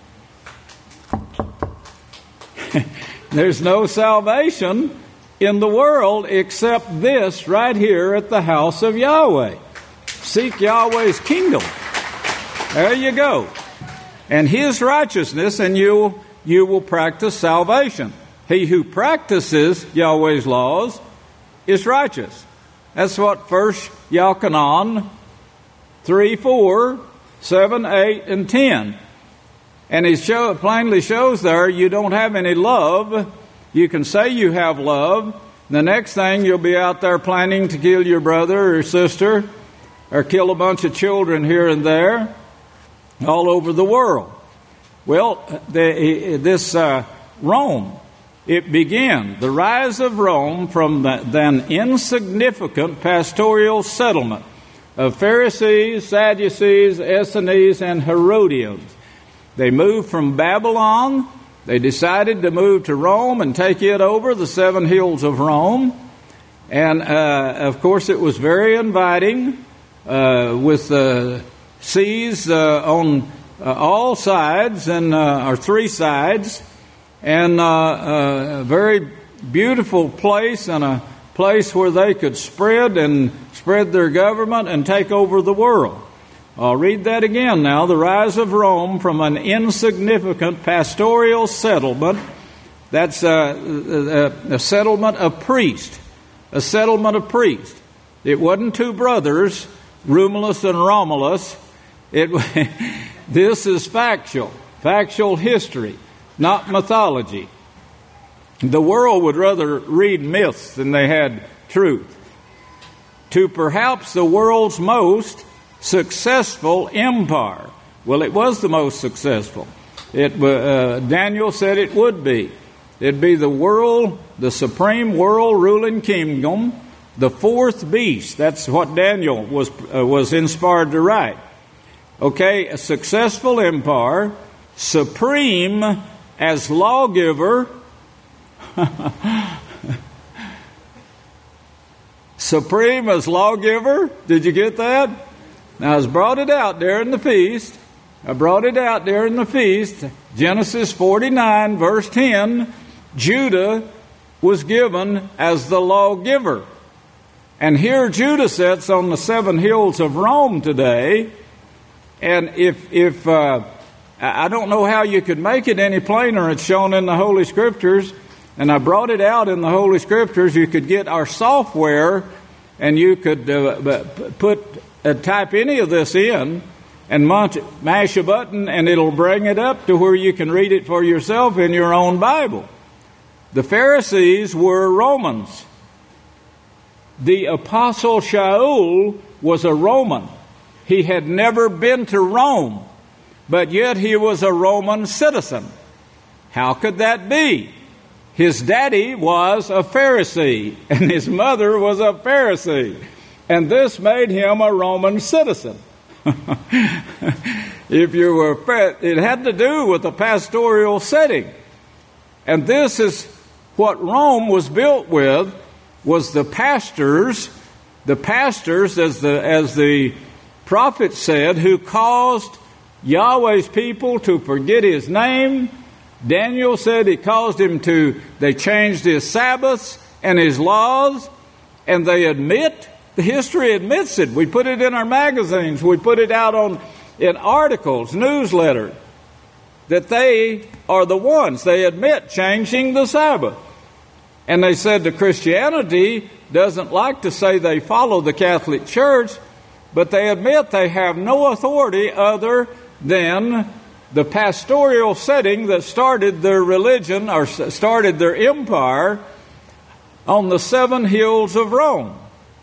There's no salvation in the world except this right here at the house of Yahweh. Seek Yahweh's kingdom. There you go. And His righteousness, and you, you will practice salvation. He who practices Yahweh's laws is righteous. That's what First Yochanan three, four, seven, eight, and ten. And He show, plainly shows there you don't have any love. You can say you have love. The next thing, you'll be out there planning to kill your brother or sister, or kill a bunch of children here and there. all over the world. Well, the, this uh, Rome, it began, the rise of Rome from the, then insignificant pastoral settlement of Pharisees, Sadducees, Essenes, and Herodians. They moved from Babylon. They decided to move to Rome and take it over, the seven hills of Rome. And, uh, of course, it was very inviting uh, with uh, seas uh, on uh, all sides, and uh, or three sides, and uh, uh, a very beautiful place, and a place where they could spread and spread their government and take over the world. I'll read that again now. The rise of Rome from an insignificant pastoral settlement, that's a, a, a settlement of priests, a settlement of priests. It wasn't two brothers, Romulus and Romulus. It, this is factual, factual history, not mythology. The world would rather read myths than they had truth. To perhaps the world's most successful empire. Well, it was the most successful. It uh, Daniel said it would be. It'd be the world, the supreme world ruling kingdom, the fourth beast. That's what Daniel was uh, was inspired to write. Okay, a successful empire, supreme as lawgiver. Supreme as lawgiver. Did you get that? Now, I brought it out there in the feast. I brought it out there in the feast. Genesis forty-nine, verse ten. Judah was given as the lawgiver. And here Judah sits on the seven hills of Rome today. And if, if uh, I don't know how you could make it any plainer. It's shown in the Holy Scriptures. And I brought it out in the Holy Scriptures. You could get our software and you could uh, put uh, type any of this in and mash a button, and it'll bring it up to where you can read it for yourself in your own Bible. The Pharisees were Romans. The Apostle Shaul was a Roman. He had never been to Rome, but yet he was a Roman citizen. How could that be? His daddy was a Pharisee, and his mother was a Pharisee. And this made him a Roman citizen. If you were, it had to do with the pastoral setting. And this is what Rome was built with, was the pastors, the pastors, as the, as the prophet said, who caused Yahweh's people to forget his name. Daniel said he caused him to, they changed his Sabbaths and his laws, and they admit, the history admits it. We put it in our magazines, we put it out on in articles, newsletters, that they are the ones, they admit changing the Sabbath. And they said the Christianity doesn't like to say they follow the Catholic Church, but they admit they have no authority other than the pastoral setting that started their religion or started their empire on the seven hills of Rome.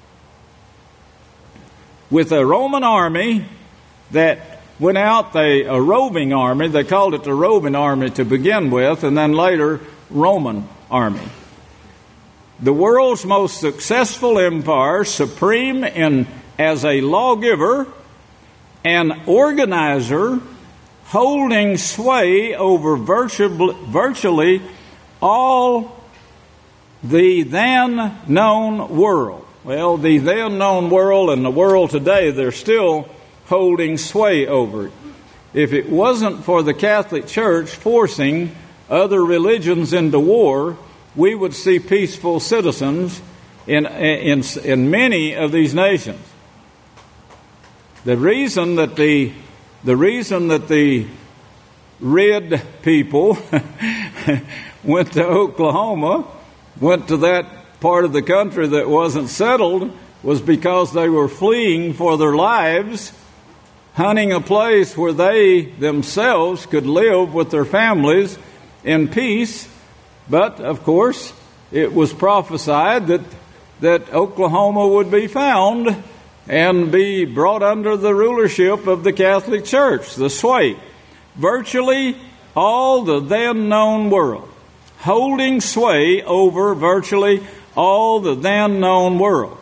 With a Roman army that went out, they, a roving army, they called it the roving army to begin with, and then later Roman army. The world's most successful empire, supreme in as a lawgiver and organizer, holding sway over virtually, virtually all the then known world. Well, the then known world and the world today, they're still holding sway over it. If it wasn't for the Catholic Church forcing other religions into war, we would see peaceful citizens in, in, in many of these nations. The reason that the the reason that the red people went to Oklahoma, went to that part of the country that wasn't settled, was because they were fleeing for their lives, hunting a place where they themselves could live with their families in peace. But, of course, it was prophesied that, that Oklahoma would be found and be brought under the rulership of the Catholic Church, the sway. Virtually all the then known world, holding sway over virtually all the then known world.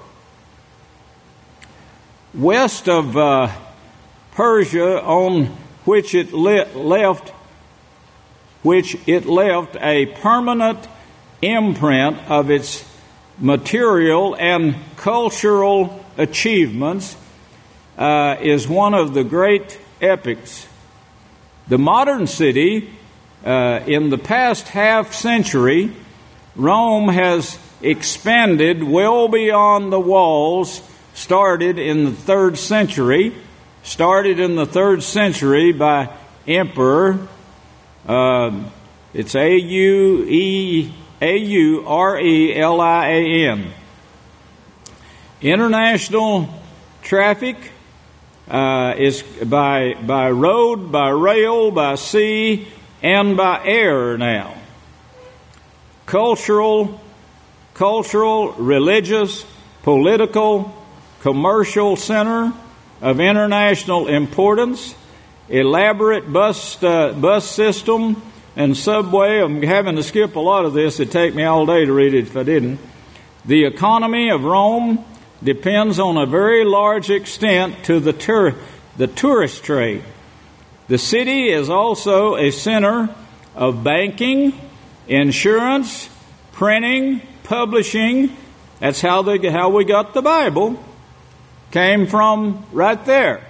West of uh, Persia, on which it le- left, which it left a permanent imprint of its material and cultural achievements, uh, is one of the great epics. The modern city, uh, in the past half century, Rome has expanded well beyond the walls started in the third century, started in the third century by Emperor, uh, it's A U E A U R E L I A N. International traffic uh, is by by road, by rail, by sea, and by air now. Cultural, cultural, religious, political, commercial center of international importance, elaborate bus uh, bus system and subway. I'm having to skip a lot of this. It'd take me all day to read it if I didn't. The economy of Rome depends on a very large extent to the tur- the tourist trade. The city is also a center of banking, insurance, printing, publishing. That's how they how we got the Bible. Came from right there.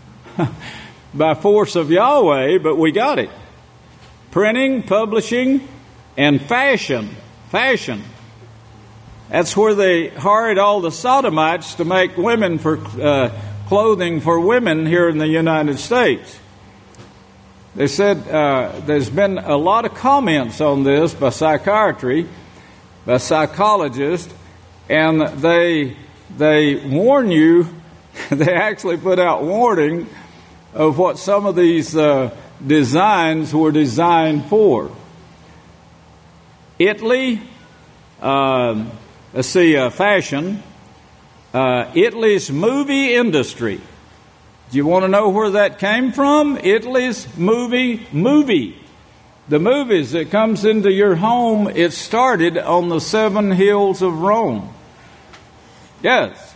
By force of Yahweh, but we got it. Printing, publishing, and fashion. Fashion. That's where they hired all the sodomites to make women for uh, clothing for women here in the United States. They said uh, there's been a lot of comments on this by psychiatry, by psychologists, and they they warn you, they actually put out warning of what some of these uh, designs were designed for. Italy, uh, let's see, uh, fashion, uh, Italy's movie industry. Do you want to know where that came from? Italy's movie, movie. The movies that comes into your home, it started on the seven hills of Rome. Yes.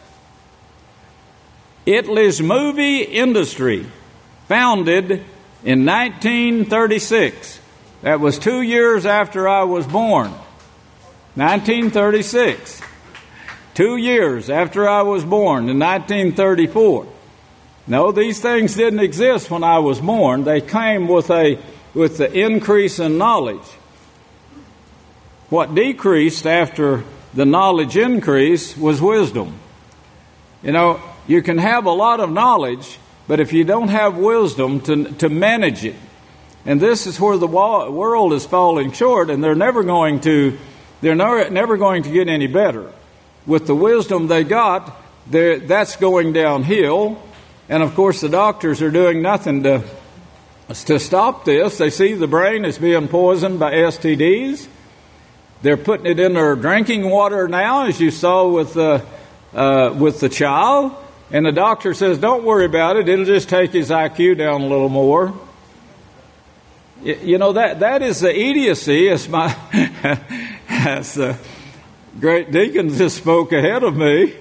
Italy's movie industry, founded in nineteen thirty-six. That was two years after I was born. nineteen thirty-six. Two years after I was born in nineteen thirty-four. No, these things didn't exist when I was born. They came with a with the increase in knowledge. What decreased after the knowledge increase was wisdom. You know, you can have a lot of knowledge, but if you don't have wisdom to to manage it, and this is where the world is falling short, and they're never going to they're never, never going to get any better. With the wisdom they got, that's going downhill. And of course, the doctors are doing nothing to to stop this. They see the brain is being poisoned by S T Ds. They're putting it in their drinking water now, as you saw with the uh, with the child. And the doctor says, "Don't worry about it. It'll just take his I Q down a little more." You know, that that is the idiocy. As my as the great deacons just spoke ahead of me.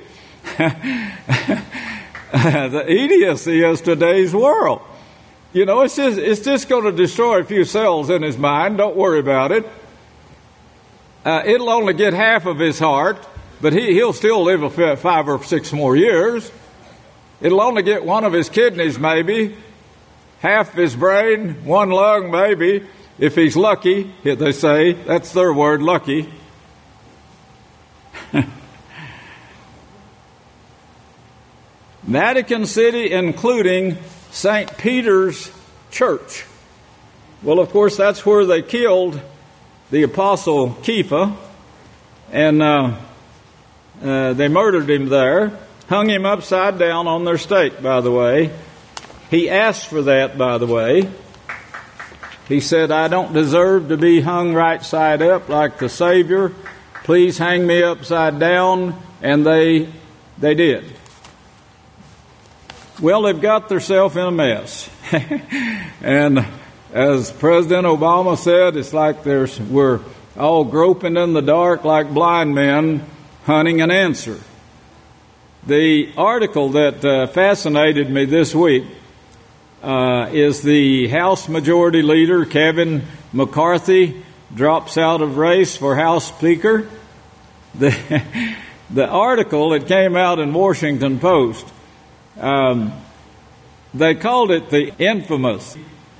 The idiocy is today's world. You know, it's just it's just going to destroy a few cells in his mind. Don't worry about it. Uh, it'll only get half of his heart, but he, he'll still live a five or six more years. It'll only get one of his kidneys, maybe, half his brain, one lung, maybe, if he's lucky. They say that's their word, lucky. Vatican City, including Saint Peter's Church. Well, of course, that's where they killed the Apostle Kepha, and uh, uh, they murdered him there, hung him upside down on their stake, by the way. He asked for that, by the way. He said, "I don't deserve to be hung right side up like the Savior. Please hang me upside down," and they they did. Well, they've got themselves in a mess. And as President Obama said, it's like there's we're all groping in the dark like blind men hunting an answer. The article that uh, fascinated me this week uh, is the House Majority Leader, Kevin McCarthy, drops out of race for House Speaker. The, the article that came out in Washington Post, um, they called it the infamous.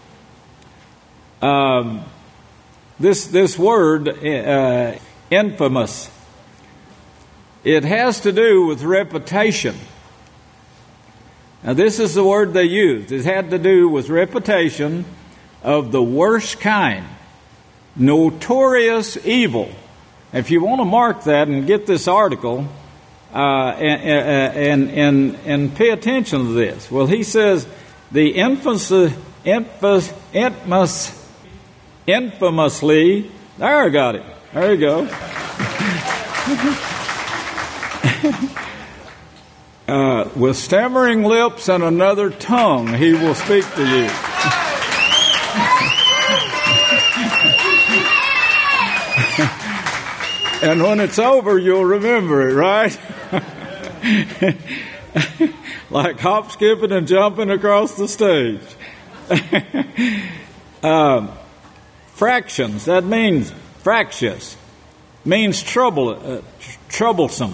Um, this this word, uh, infamous, it has to do with reputation. Now, this is the word they used. It had to do with reputation of the worst kind, notorious evil. If you want to mark that and get this article uh, and, and and and pay attention to this. Well, he says the infamous, infamous, infamous, infamously. There, I got it. There you go. Uh, with stammering lips and another tongue, he will speak to you. And when it's over, you'll remember it, right? Like hop, skipping, and jumping across the stage. um, fractions, that means fractious, means trouble, uh, tr- troublesome.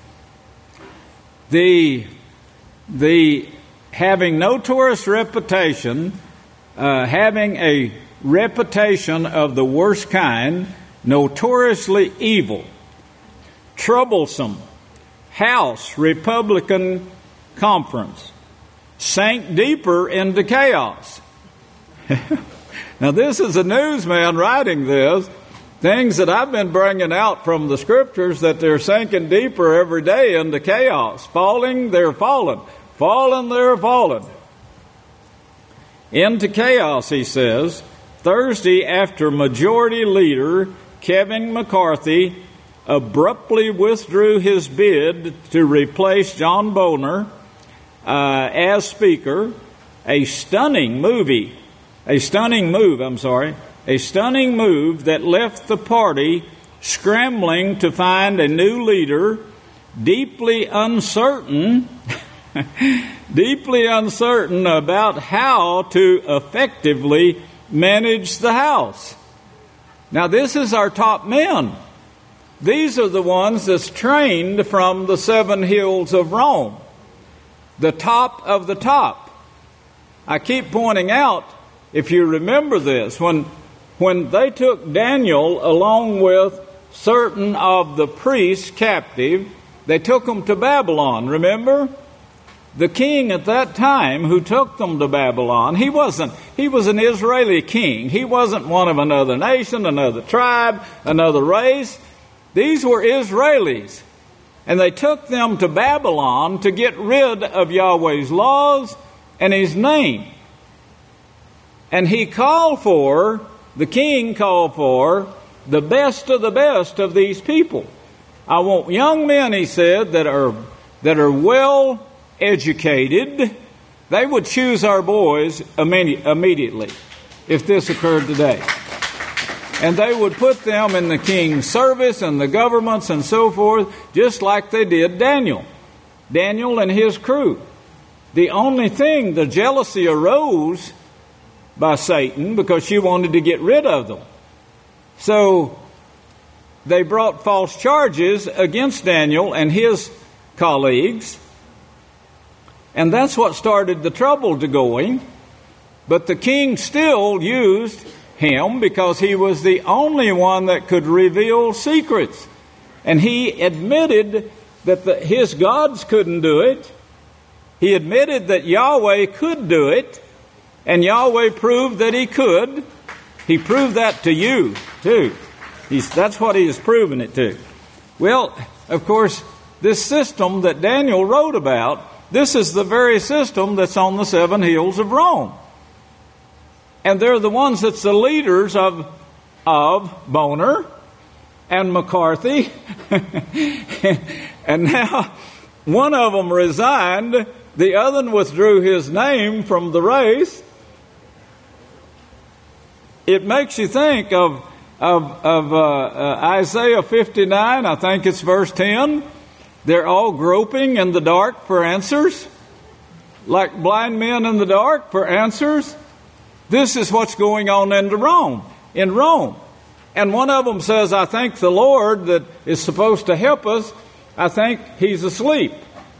The the having notorious reputation, uh, having a reputation of the worst kind, notoriously evil, troublesome, House Republican Conference, sank deeper into chaos. Now, this is a newsman writing this. Things that I've been bringing out from the Scriptures, that they're sinking deeper every day into chaos. Falling, they're fallen. Fallen, they're fallen. Into chaos, he says. Thursday, after Majority Leader Kevin McCarthy abruptly withdrew his bid to replace John Boehner uh, as Speaker, a stunning movie, a stunning move, I'm sorry, A stunning move that left the party scrambling to find a new leader, deeply uncertain, deeply uncertain about how to effectively manage the House. Now, this is our top men. These are the ones that's trained from the seven hills of Rome, the top of the top. I keep pointing out, if you remember this, when When they took Daniel along with certain of the priests captive, they took them to Babylon, remember? The king at that time who took them to Babylon, he wasn't, he was an Israeli king. He wasn't one of another nation, another tribe, another race. These were Israelis. And they took them to Babylon to get rid of Yahweh's laws and his name. And he called for The king called for the best of the best of these people. I want young men, he said, that are that are well educated. They would choose our boys immediately if this occurred today. And they would put them in the king's service and the governments and so forth, just like they did Daniel. Daniel and his crew. The only thing, the jealousy arose by Satan because she wanted to get rid of them. So they brought false charges against Daniel and his colleagues, and that's what started the trouble to going. But the king still used him because he was the only one that could reveal secrets. And he admitted that the, his gods couldn't do it. He admitted that Yahweh could do it. And Yahweh proved that he could. He proved that to you, too. He's, that's what he is proving it to. Well, of course, this system that Daniel wrote about, this is the very system that's on the seven hills of Rome. And they're the ones that's the leaders of, of Boehner and McCarthy. And now one of them resigned The other withdrew his name from the race. It makes you think of, of, of uh, uh, Isaiah fifty-nine, I think it's verse ten. They're all groping in the dark for answers, like blind men in the dark for answers. This is what's going on in Rome. In Rome. And one of them says, I think the Lord that is supposed to help us, I think he's asleep.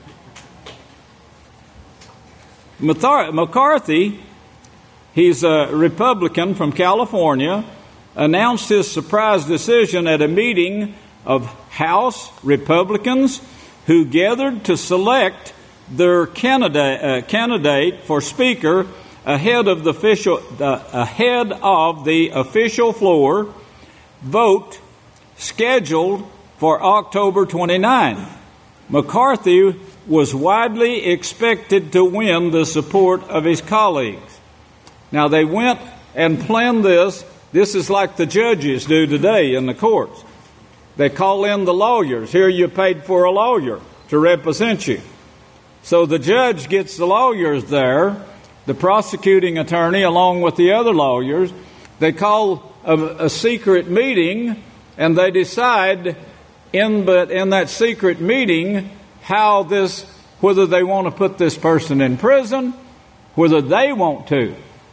McCarthy, he's a Republican from California, announced his surprise decision at a meeting of House Republicans who gathered to select their candidate, uh, candidate for Speaker ahead of the official uh, ahead of the official floor vote scheduled for October twenty-ninth. McCarthy was widely expected to win the support of his colleagues. Now, they went and planned this. This is like the judges do today in the courts. They call in the lawyers. Here you paid for a lawyer to represent you. So the judge gets the lawyers there, the prosecuting attorney along with the other lawyers. They call a, a secret meeting, and they decide in, but in that secret meeting how this, whether they want to put this person in prison, whether they want to.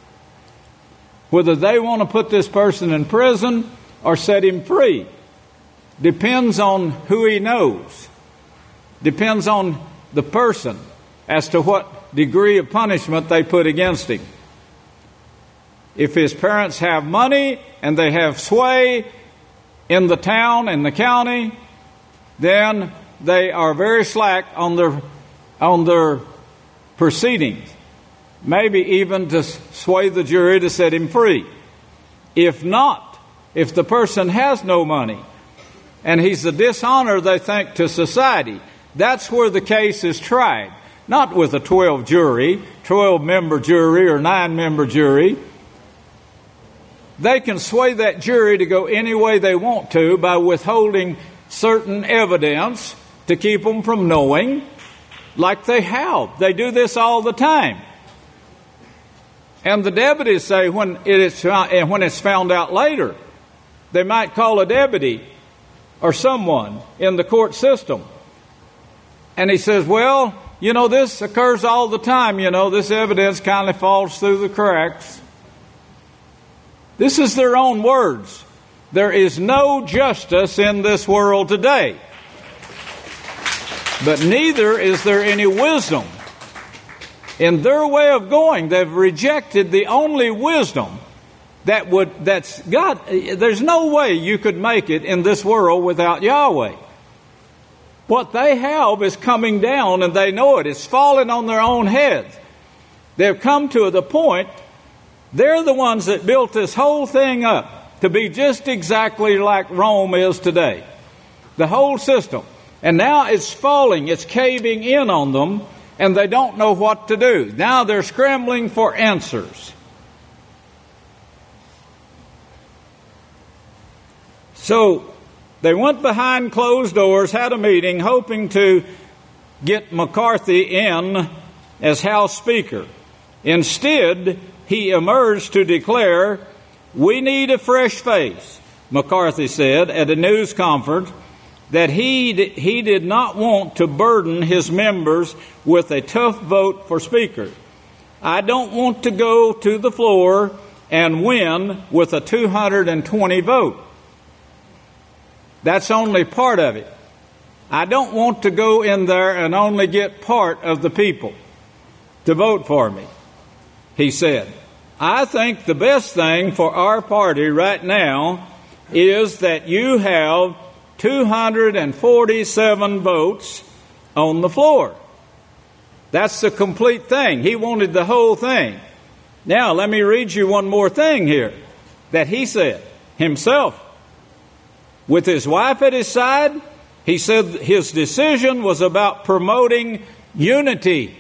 Whether they want to put this person in prison or set him free. Depends on who he knows. Depends on the person as to what degree of punishment they put against him. If his parents have money and they have sway in the town and the county, then they are very slack on their on their proceedings. Maybe even to sway the jury to set him free. If not, if the person has no money and he's a dishonor, they think, to society, that's where the case is tried. Not with a twelve jury, twelve-member jury or nine-member jury. They can sway that jury to go any way they want to by withholding certain evidence to keep them from knowing, like they have. They do this all the time. And the deputies say when it is found, when it's found out later, they might call a deputy or someone in the court system. And he says, well, you know, this occurs all the time. You know, this evidence kind of falls through the cracks. This is their own words. There is no justice in this world today. But neither is there any wisdom. In their way of going, they've rejected the only wisdom that would, that's God. There's no way you could make it in this world without Yahweh. What they have is coming down, and they know it. It's falling on their own heads. They've come to the point, they're the ones that built this whole thing up to be just exactly like Rome is today. The whole system. And now it's falling, it's caving in on them, and they don't know what to do. Now they're scrambling for answers. So they went behind closed doors, had a meeting, hoping to get McCarthy in as House Speaker. Instead, he emerged to declare, "We need a fresh face," McCarthy said at a news conference, that he he did not want to burden his members with a tough vote for Speaker. "I don't want to go to the floor and win with a two hundred twenty vote. That's only part of it. I don't want to go in there and only get part of the people to vote for me," he said. "I think the best thing for our party right now is that you have two hundred forty-seven votes on the floor. That's the complete thing." He wanted the whole thing. Now, let me read you one more thing here that he said himself. With his wife at his side, he said his decision was about promoting unity.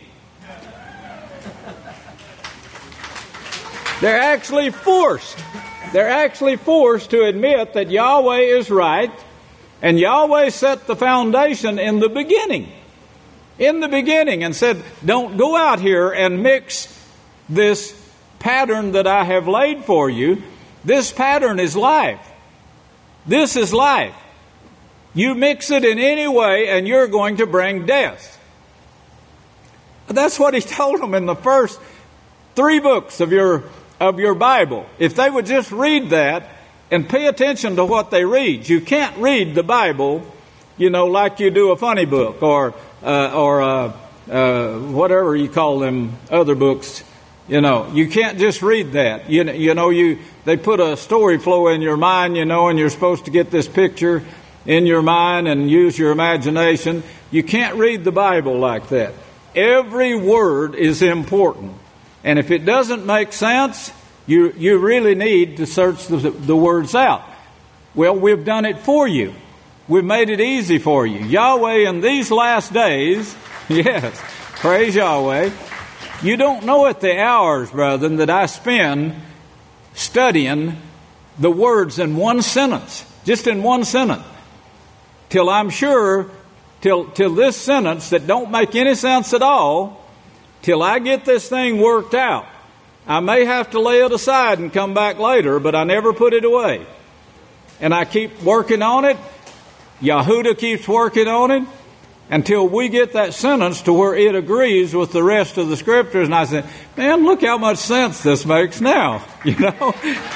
They're actually forced. They're actually forced to admit that Yahweh is right, and Yahweh set the foundation in the beginning. in the beginning and said, don't go out here and mix this pattern that I have laid for you. This pattern is life. This is life. You mix it in any way and you're going to bring death. That's what he told them in the first three books of your of your Bible. If they would just read that and pay attention to what they read. You can't read the Bible, you know, like you do a funny book or uh, or uh, uh, whatever you call them other books. You know, you can't just read that. You, you know, you they put a story flow in your mind, you know, and you're supposed to get this picture in your mind and use your imagination. You can't read the Bible like that. Every word is important. And if it doesn't make sense, you you really need to search the, the words out. Well, we've done it for you. We've made it easy for you. Yahweh, in these last days, yes, praise Yahweh. You don't know at the hours, brethren, that I spend studying the words in one sentence, just in one sentence, till I'm sure, till till this sentence that don't make any sense at all, till I get this thing worked out. I may have to lay it aside and come back later, but I never put it away. And I keep working on it. Yehuda keeps working on it until we get that sentence to where it agrees with the rest of the scriptures. And I say, man, look how much sense this makes now, you know.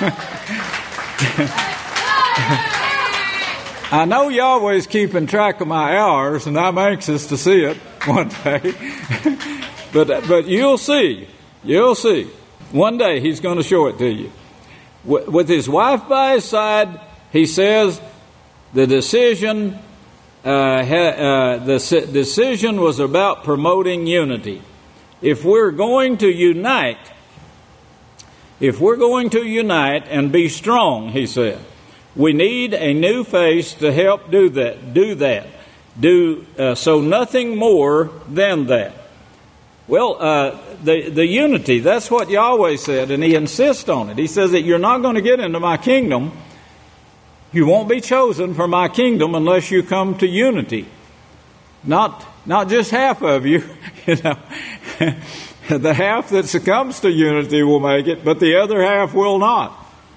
I know Yahweh's keeping track of my hours, and I'm anxious to see it one day. but but you'll see. You'll see. One day he's going to show it to you. With his wife by his side, he says the decision uh, ha, uh, the decision was about promoting unity. If we're going to unite, if we're going to unite and be strong, he said, we need a new face to help do that. Do that. Do uh, so. Nothing more than that. Well, uh, the the unity. That's what Yahweh said, and He insists on it. He says that you're not going to get into my kingdom. You won't be chosen for my kingdom unless you come to unity. Not not just half of you. You know, the half that succumbs to unity will make it, but the other half will not.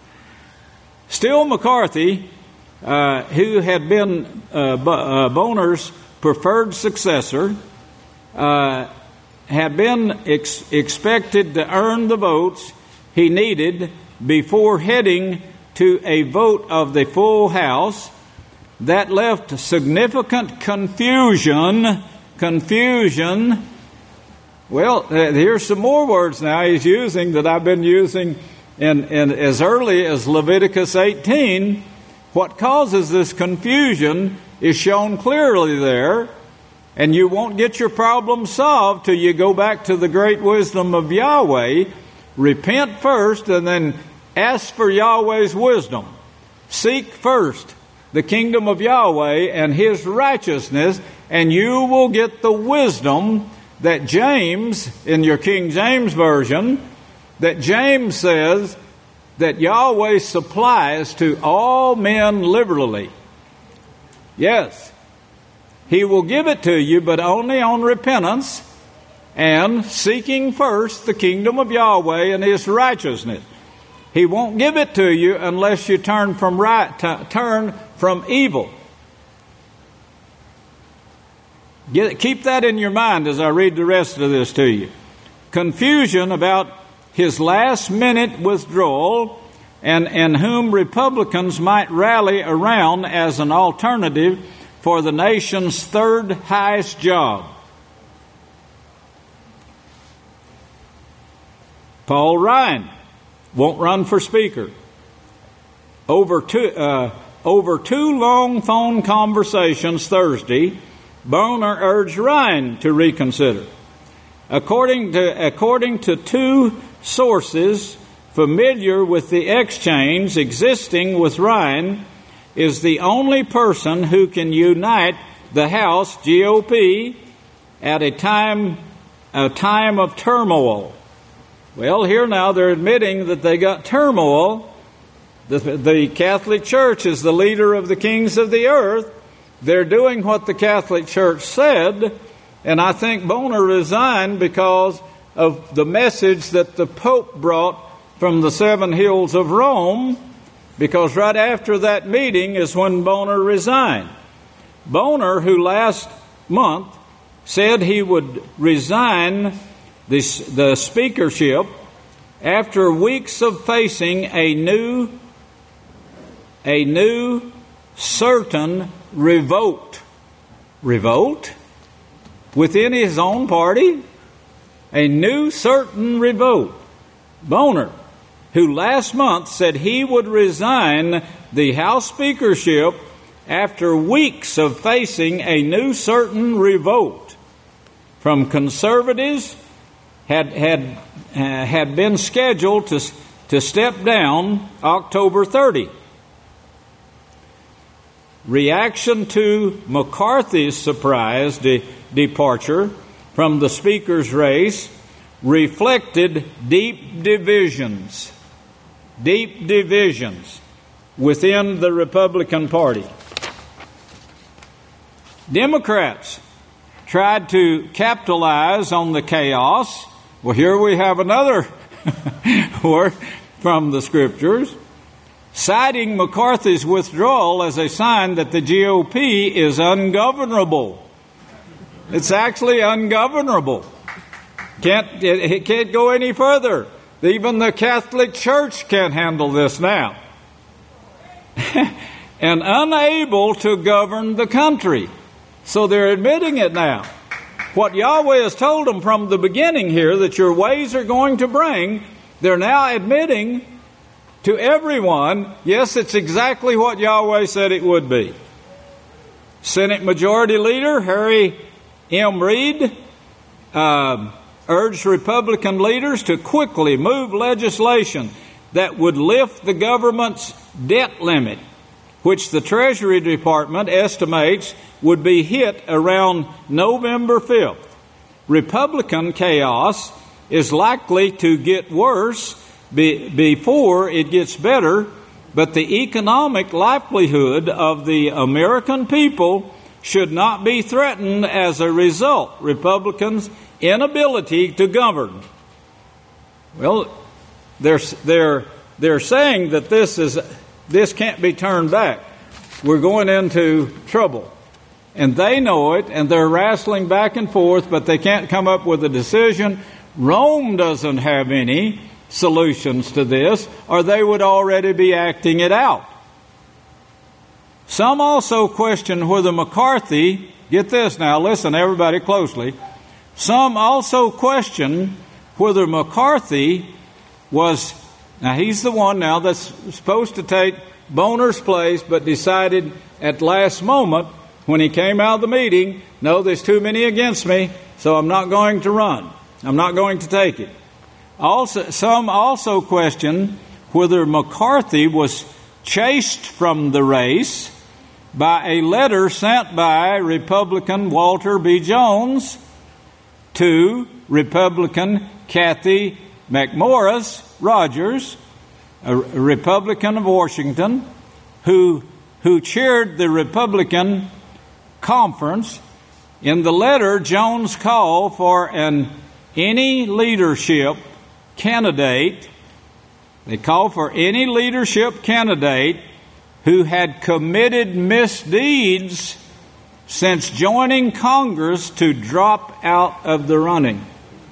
Still McCarthy, uh, who had been uh, uh, Boner's preferred successor, uh, had been ex- expected to earn the votes he needed before heading to a vote of the full House. That left significant confusion. Confusion. Well, uh, here's some more words now he's using that I've been using in, in as early as Leviticus eighteen. What causes this confusion is shown clearly there. And you won't get your problem solved till you go back to the great wisdom of Yahweh. Repent first and then ask for Yahweh's wisdom. Seek first the kingdom of Yahweh and His righteousness, and you will get the wisdom that James, in your King James Version, that James says that Yahweh supplies to all men liberally. Yes. He will give it to you, but only on repentance and seeking first the kingdom of Yahweh and His righteousness. He won't give it to you unless you turn from right, t- turn from evil. Get, keep that in your mind as I read the rest of this to you. Confusion about his last-minute withdrawal and, and whom Republicans might rally around as an alternative for the nation's third highest job. Paul Ryan won't run for speaker. Over two, uh, over two long phone conversations Thursday, Boner urged Ryan to reconsider. According to, according to two sources familiar with the exchange existing with Ryan, is the only person who can unite the House G O P at a time a time of turmoil. Well, here now they're admitting that they got turmoil. The, the Catholic Church is the leader of the kings of the earth. They're doing what the Catholic Church said, And I think Boner resigned because of the message that the Pope brought from the seven hills of Rome, because right after that meeting is when Boner resigned. Boner, who last month said he would resign the, the speakership after weeks of facing a new, a new certain revolt. Revolt? Within his own party? A new certain revolt. Boner, who last month said he would resign the House speakership after weeks of facing a new certain revolt from conservatives, had had uh, had been scheduled to to step down October thirtieth. Reaction to McCarthy's surprise de- departure from the speaker's race reflected deep divisions, deep divisions within the Republican Party. Democrats tried to capitalize on the chaos. Well, here we have another word from the Scriptures, citing McCarthy's withdrawal as a sign that the G O P is ungovernable. It's actually ungovernable. Can't, it, it can't go any further. Even the Catholic Church can't handle this now. And unable to govern the country. So they're admitting it now. What Yahweh has told them from the beginning here, that your ways are going to bring, they're now admitting to everyone, yes, it's exactly what Yahweh said it would be. Senate Majority Leader Harry M. Reid uh, urged Republican leaders to quickly move legislation that would lift the government's debt limit, which the Treasury Department estimates would be hit around November fifth. Republican chaos is likely to get worse be, before it gets better, but the economic livelihood of the American people should not be threatened as a result. Republicans' inability to govern. Well, they're they're they're saying that this is this can't be turned back. We're going into trouble. And they know it, and they're wrestling back and forth, but they can't come up with a decision. Rome doesn't have any solutions to this, or they would already be acting it out. Some also question whether McCarthy, get this now, listen everybody closely, some also question whether McCarthy was, now he's the one now that's supposed to take Boner's place, but decided at last moment, when he came out of the meeting, no, there's too many against me, so I'm not going to run. I'm not going to take it. Also, some also question whether McCarthy was chased from the race by a letter sent by Republican Walter B. Jones to Republican Kathy McMorris Rogers, a Republican of Washington, who who chaired the Republican conference. In the letter, Jones called for an any leadership candidate. They called for any leadership candidate who had committed misdeeds since joining Congress to drop out of the running.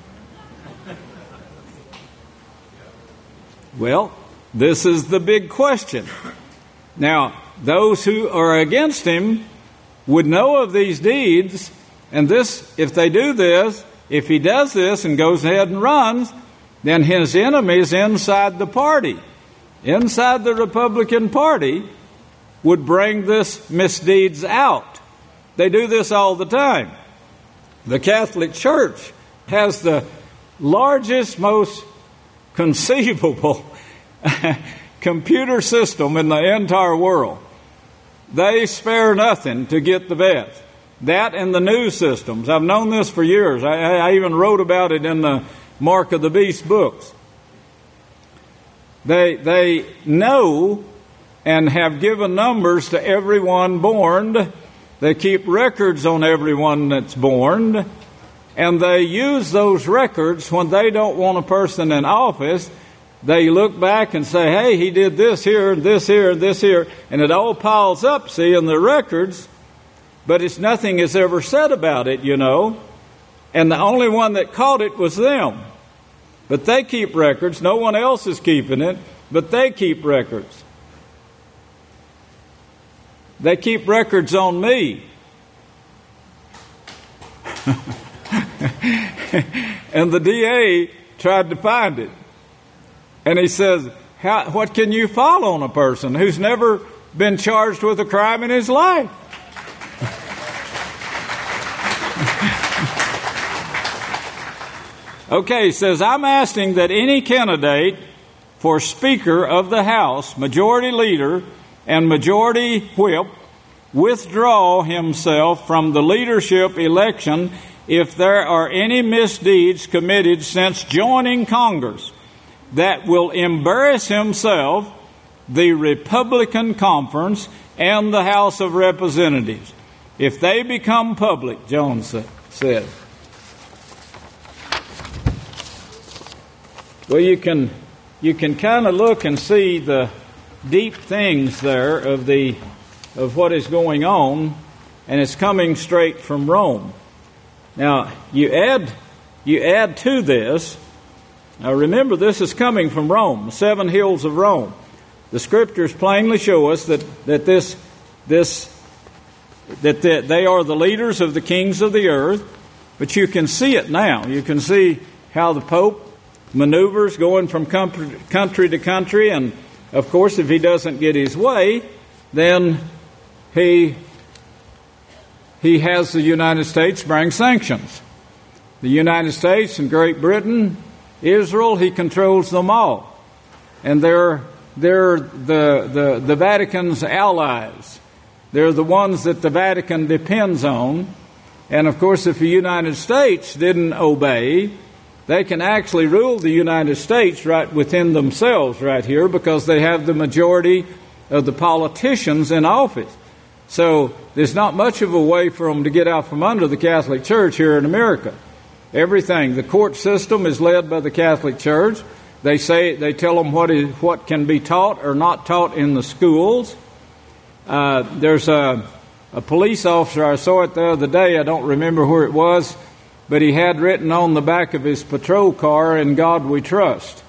Well, this is the big question. Now, those who are against him would know of these deeds, and this, if they do this, if he does this and goes ahead and runs, then his enemies inside the party, inside the Republican Party, would bring this misdeeds out. They do this all the time. The Catholic Church has the largest, most conceivable computer system in the entire world. They spare nothing to get the best. That and the news systems. I've known this for years. I, I even wrote about it in the Mark of the Beast books. They they know and have given numbers to everyone born. They keep records on everyone that's born. And they use those records when they don't want a person in office. They look back and say, hey, he did this here, and this here, and this here. And it all piles up, see, in the records. But it's nothing is ever said about it, you know. And the only one that caught it was them. But they keep records. No one else is keeping it, but they keep records. They keep records on me. And the D A tried to find it. And he says, How, what can you file on a person who's never been charged with a crime in his life? Okay, he says, I'm asking that any candidate for Speaker of the House, Majority Leader, and Majority Whip withdraw himself from the leadership election if there are any misdeeds committed since joining Congress that will embarrass himself, the Republican Conference, and the House of Representatives. If they become public, Jones said. Well, you can you can kind of look and see the deep things there of the of what is going on, and it's coming straight from Rome. Now, you add you add to this. Now, remember, this is coming from Rome, the seven hills of Rome. The Scriptures plainly show us that that this this that the, they are the leaders of the kings of the earth. But you can see it now. You can see how the Pope maneuvers going from country to country, and of course, if he doesn't get his way, then he he has the United States bring sanctions. The United States and Great Britain, Israel, he controls them all, and they're they're the the, the Vatican's allies. They're the ones that the Vatican depends on, and of course, if the United States didn't obey, they can actually rule the United States right within themselves right here because they have the majority of the politicians in office. So there's not much of a way for them to get out from under the Catholic Church here in America. Everything, the court system is led by the Catholic Church. They say they tell them what is what can be taught or not taught in the schools. Uh, there's a, a police officer, I saw it the other day, I don't remember where it was, but he had written on the back of his patrol car, "In God We Trust."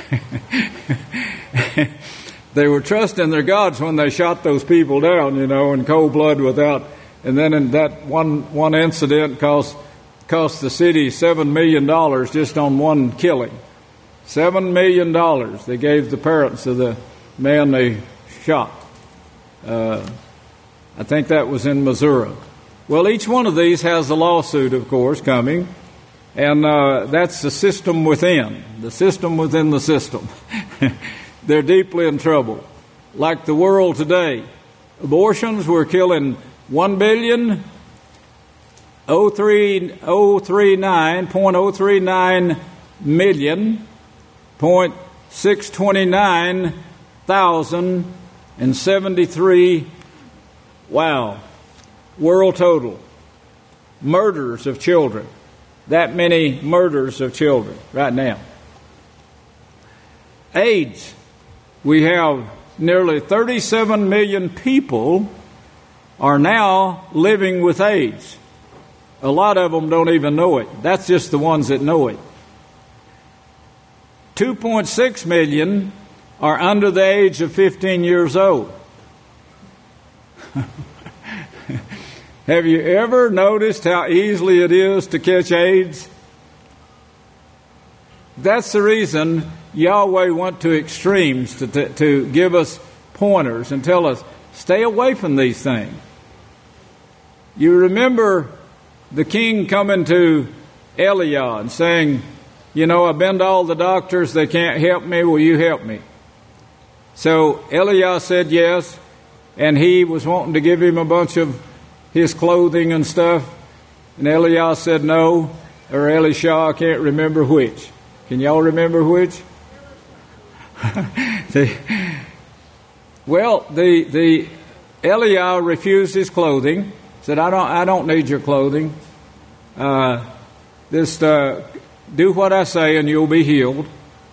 They were trusting their gods when they shot those people down, you know, in cold blood without. And then in that one one incident cost cost the city seven million dollars just on one killing. Seven million dollars they gave the parents of the man they shot. Uh, I think that was in Missouri. Well, each one of these has a lawsuit, of course, coming, and uh, that's the system within, the system within the system. They're deeply in trouble. Like the world today, abortions were killing one billion oh three oh three nine point oh three nine million point six twenty nine thousand and seventy three. Wow. World total. Murders of children. That many murders of children right now. AIDS. We have nearly thirty-seven million people are now living with AIDS. A lot of them don't even know it. That's just the ones that know it. two point six million are under the age of fifteen years old. Have you ever noticed how easily it is to catch AIDS? That's the reason Yahweh went to extremes to, to, to give us pointers and tell us, stay away from these things. You remember the king coming to Eliah and saying, you know, I've been to all the doctors, they can't help me, will you help me? So Eliah said yes, and he was wanting to give him a bunch of his clothing and stuff, and Eliah said no, or Elisha, I can't remember which. Can y'all remember which? the, well, the the Eliah refused his clothing. Said, I don't I don't need your clothing. Uh, Just uh, do what I say and you'll be healed.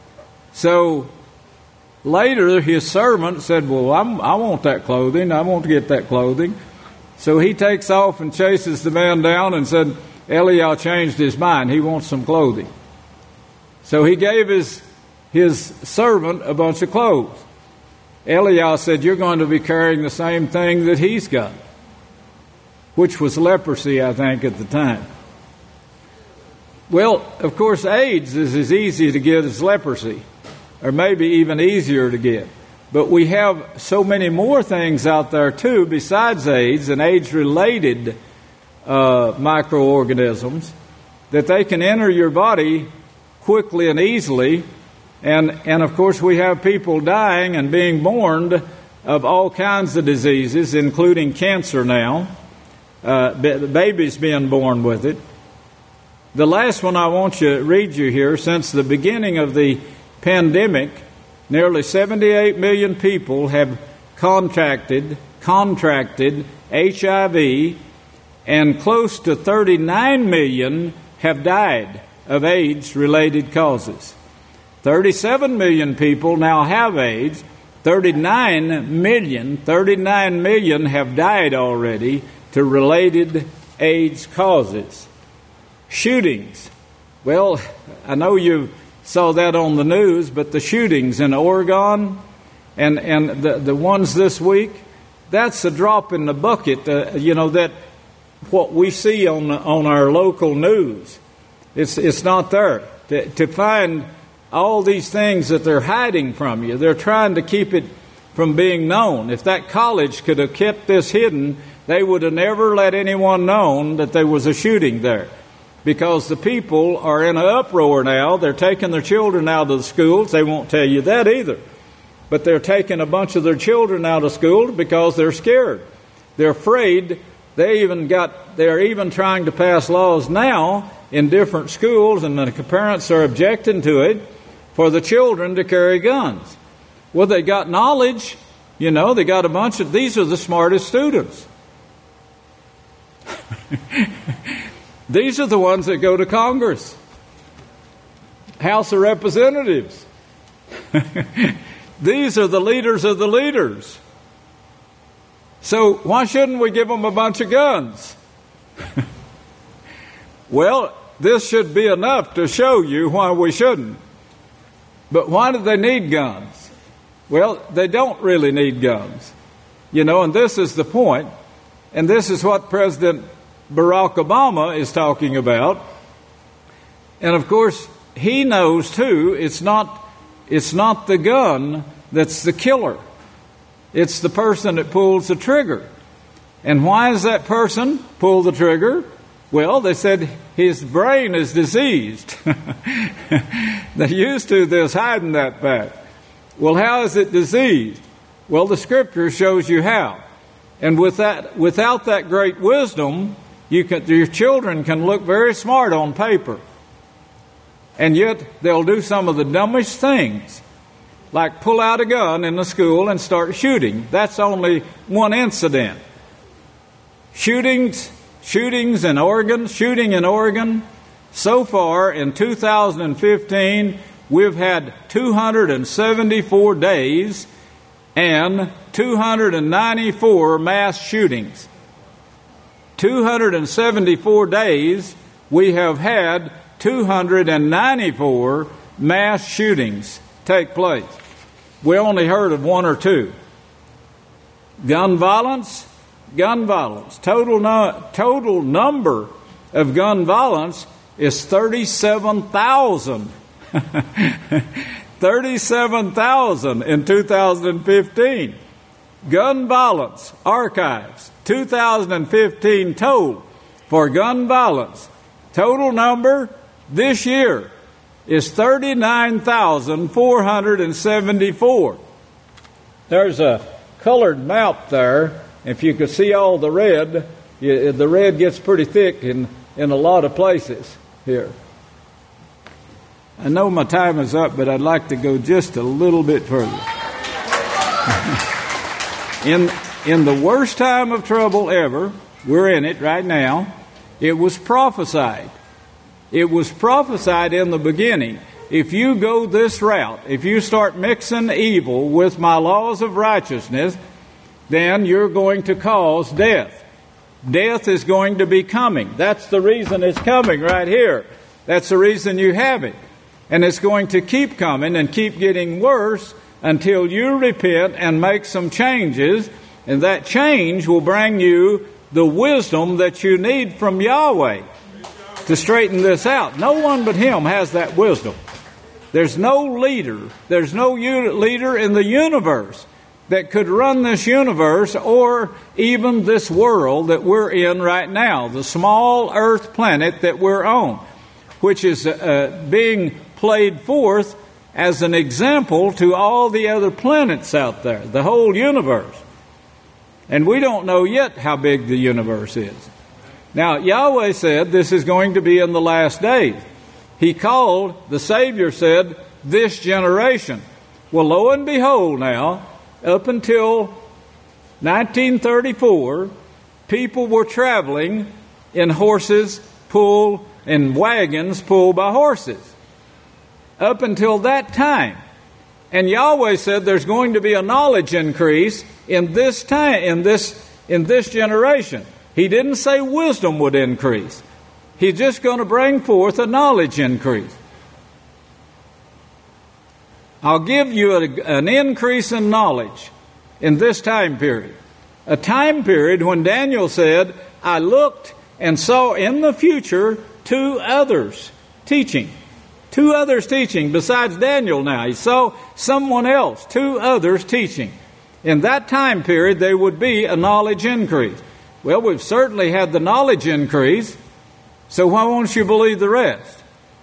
So later his servant said, well, I'm, I want that clothing. I want to get that clothing. So he takes off and chases the man down and said, Eliyahu changed his mind. He wants some clothing. So he gave his, his servant a bunch of clothes. Eliyahu said, you're going to be carrying the same thing that he's got, which was leprosy, I think, at the time. Well, of course, AIDS is as easy to get as leprosy, or maybe even easier to get. But we have so many more things out there, too, besides AIDS and AIDS-related uh, microorganisms, that they can enter your body quickly and easily. And, and, of course, we have people dying and being born of all kinds of diseases, including cancer now, uh, babies being born with it. The last one I want you to read you here, since the beginning of the pandemic, nearly seventy-eight million people have contracted, contracted H I V, and close to thirty-nine million have died of AIDS-related causes. thirty-seven million people now have AIDS. thirty-nine million, thirty-nine million have died already to related AIDS causes. Shootings. Well, I know you saw that on the news, but the shootings in Oregon and, and the, the ones this week, that's a drop in the bucket, uh, you know, that what we see on the, on our local news. It's, it's not there. To, to find all these things that they're hiding from you, they're trying to keep it from being known. If that college could have kept this hidden, they would have never let anyone know that there was a shooting there. Because the people are in an uproar now. They're taking their children out of the schools. They won't tell you that either. But they're taking a bunch of their children out of school because they're scared. They're afraid. They even got, they're even trying to pass laws now in different schools, and the parents are objecting to it, for the children to carry guns. Well, they got knowledge. You know, they got a bunch of, these are the smartest students. These are the ones that go to Congress, House of Representatives. These are the leaders of the leaders. So why shouldn't we give them a bunch of guns? Well, this should be enough to show you why we shouldn't. But why do they need guns? Well, they don't really need guns. You know, and this is the point, and this is what President Barack Obama is talking about. And of course, he knows too, it's not, it's not the gun that's the killer. It's the person that pulls the trigger. And why does that person pull the trigger? Well, they said his brain is diseased. They're used to this, hiding that fact. Well, how is it diseased? Well, the Scripture shows you how. And with that, without that great wisdom, You can, your children can look very smart on paper, and yet they'll do some of the dumbest things, like pull out a gun in the school and start shooting. That's only one incident. Shootings, shootings in Oregon, shooting in Oregon. So far in two thousand fifteen, we've had two hundred seventy-four days and two hundred ninety-four mass shootings. two hundred seventy-four days, we have had two hundred ninety-four mass shootings take place. We only heard of one or two. Gun violence, gun violence. Total, no, total number of gun violence is thirty-seven thousand. thirty-seven thousand in two thousand fifteen. Gun violence archives, two thousand fifteen total for gun violence. Total number this year is thirty-nine thousand four hundred seventy-four. There's a colored map there. If you could see all the red, the red gets pretty thick in, in a lot of places here. I know my time is up, but I'd like to go just a little bit further. In in the worst time of trouble ever, we're in it right now, it was prophesied It was prophesied in the beginning. If you go this route, if you start mixing evil with my laws of righteousness, then you're going to cause death. Death is going to be coming. That's the reason it's coming right here. That's the reason you have it. And it's going to keep coming and keep getting worse until you repent and make some changes. And that change will bring you the wisdom that you need from Yahweh to straighten this out. No one but Him has that wisdom. There's no leader, there's no leader in the universe that could run this universe or even this world that we're in right now, the small earth planet that we're on, which is uh, being played forth as an example to all the other planets out there, the whole universe. And we don't know yet how big the universe is. Now, Yahweh said this is going to be in the last days. He called, the Savior said, this generation. Well, lo and behold now, up until nineteen thirty-four, people were traveling in horses pulled, in wagons pulled by horses. Up until that time. And Yahweh said there's going to be a knowledge increase in this time, in this, in this generation. He didn't say wisdom would increase. He's just going to bring forth a knowledge increase. I'll give you a, an increase in knowledge in this time period. A time period when Daniel said, I looked and saw in the future two others teaching. Two others teaching besides Daniel now. He saw someone else, two others teaching. In that time period, there would be a knowledge increase. Well, we've certainly had the knowledge increase, so why won't you believe the rest?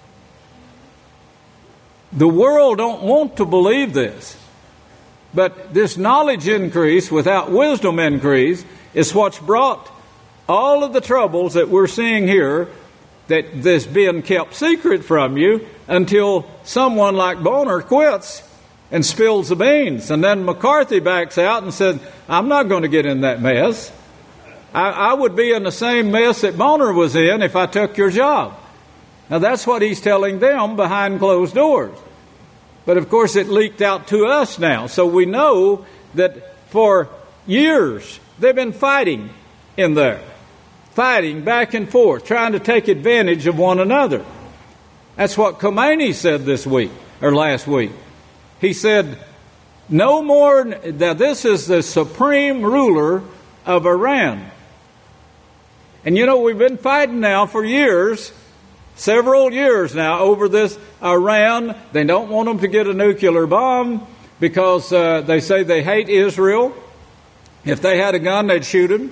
The world don't want to believe this. But this knowledge increase without wisdom increase is what's brought all of the troubles that we're seeing here, that this being kept secret from you until someone like Boner quits and spills the beans. And then McCarthy backs out and says, I'm not going to get in that mess. I, I would be in the same mess that Boner was in if I took your job. Now that's what he's telling them behind closed doors. But of course it leaked out to us now. So we know that for years they've been fighting in there. Fighting back and forth, trying to take advantage of one another. That's what Khomeini said this week, or last week. He said, no more, that this is the supreme ruler of Iran. And you know, we've been fighting now for years, several years now, over this Iran. They don't want them to get a nuclear bomb because uh, they say they hate Israel. If they had a gun, they'd shoot him.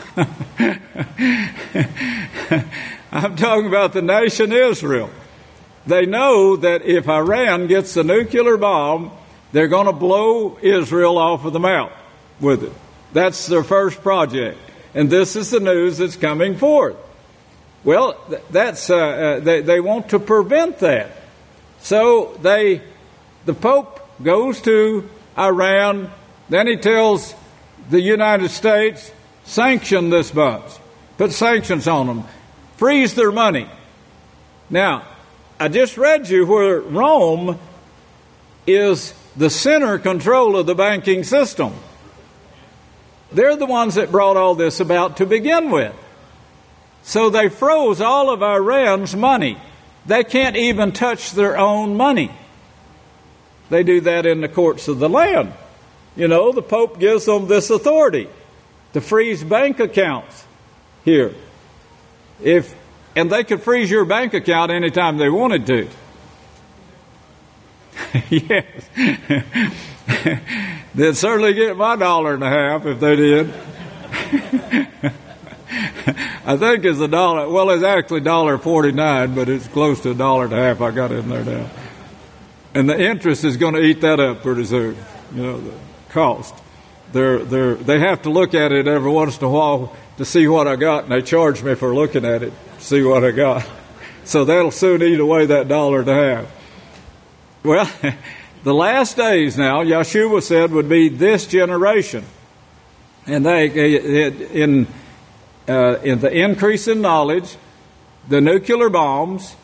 I'm talking about the nation Israel. They know that if Iran gets a nuclear bomb, they're going to blow Israel off of the map with it. That's their first project. And this is the news that's coming forth. Well, that's uh, uh, they, they want to prevent that. So they, the Pope goes to Iran, then he tells the United States, sanction this bunch, put sanctions on them, freeze their money. Now, I just read you where Rome is the center control of the banking system. They're the ones that brought all this about to begin with. So they froze all of Iran's money. They can't even touch their own money. They do that in the courts of the land. You know, the Pope gives them this authority to freeze bank accounts here. If and they could freeze your bank account anytime they wanted to. Yes. They'd certainly get my dollar and a half if they did. I think it's a dollar. Well, it's actually one dollar forty-nine, but it's close to a dollar and a half I got in there now. And the interest is going to eat that up pretty soon. You know, the cost. They're, they're, they have to look at it every once in a while to see what I got, and they charge me for looking at it to see what I got. So that'll soon eat away that dollar and a half. Well, the last days now, Yeshua said, would be this generation. And they, in, uh, in the increase in knowledge, the nuclear bombs,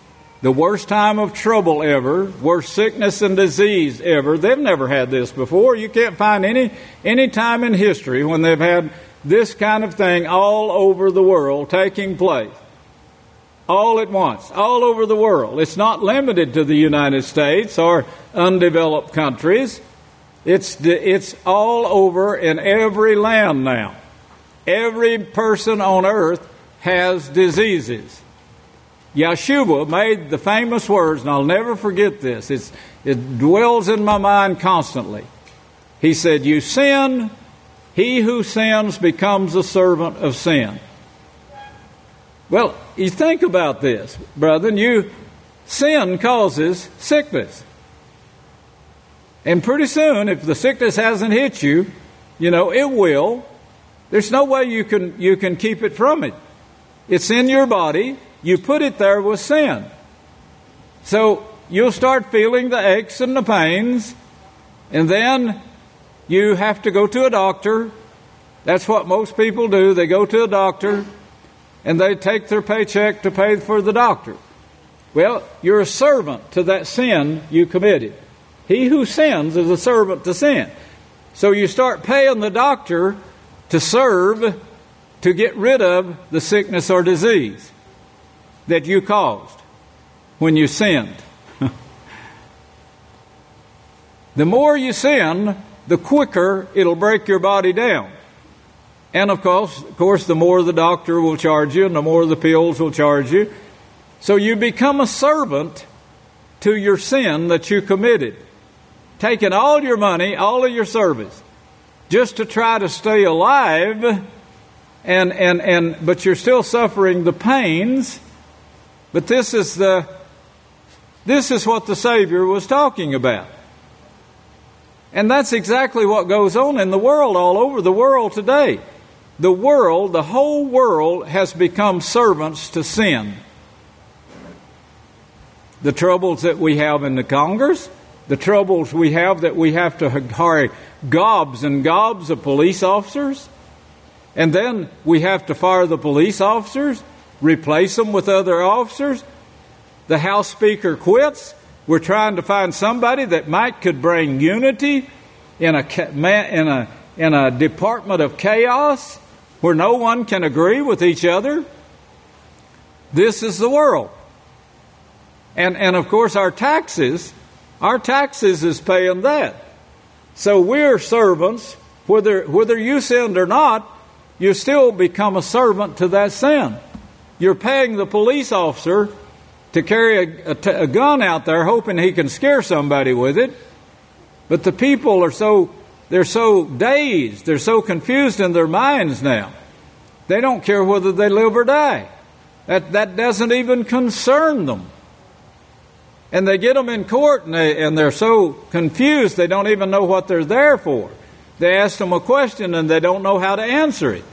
the worst time of trouble ever, worst sickness and disease ever. They've never had this before. You can't find any any time in history when they've had this kind of thing all over the world taking place. All at once, all over the world. It's not limited to the United States or undeveloped countries. It's it's all over in every land now. Every person on earth has diseases. Yeshua made the famous words, and I'll never forget this. It's, it dwells in my mind constantly. He said, "You sin, he who sins becomes a servant of sin." Well, you think about this, brethren. You, sin causes sickness. And pretty soon, if the sickness hasn't hit you, you know, it will. There's no way you can you can keep it from it. It's in your body. You put it there with sin. So you'll start feeling the aches and the pains, and then you have to go to a doctor. That's what most people do. They go to a doctor, and they take their paycheck to pay for the doctor. Well, you're a servant to that sin you committed. He who sins is a servant to sin. So you start paying the doctor to serve, to get rid of the sickness or disease that you caused when you sinned. The more you sin, the quicker it'll break your body down. And of course, of course, the more the doctor will charge you and the more the pills will charge you. So you become a servant to your sin that you committed, taking all your money, all of your service, just to try to stay alive, and and and but you're still suffering the pains. But this is the this is what the Savior was talking about. And that's exactly what goes on in the world, all over the world today. The world, the whole world has become servants to sin. The troubles that we have in the Congress, the troubles we have that we have to hire gobs and gobs of police officers, and then we have to fire the police officers, replace them with other officers. The House Speaker quits. We're trying to find somebody that might could bring unity in a in a in a department of chaos where no one can agree with each other. This is the world. And and of course our taxes, our taxes is paying that. So we're servants, whether whether you sinned or not, you still become a servant to that sin. You're paying the police officer to carry a, a, a gun out there hoping he can scare somebody with it. But the people are so, they're so dazed, they're so confused in their minds now. They don't care whether they live or die. That, that doesn't even concern them. And they get them in court and, they, and they're so confused they don't even know what they're there for. They ask them a question and they don't know how to answer it.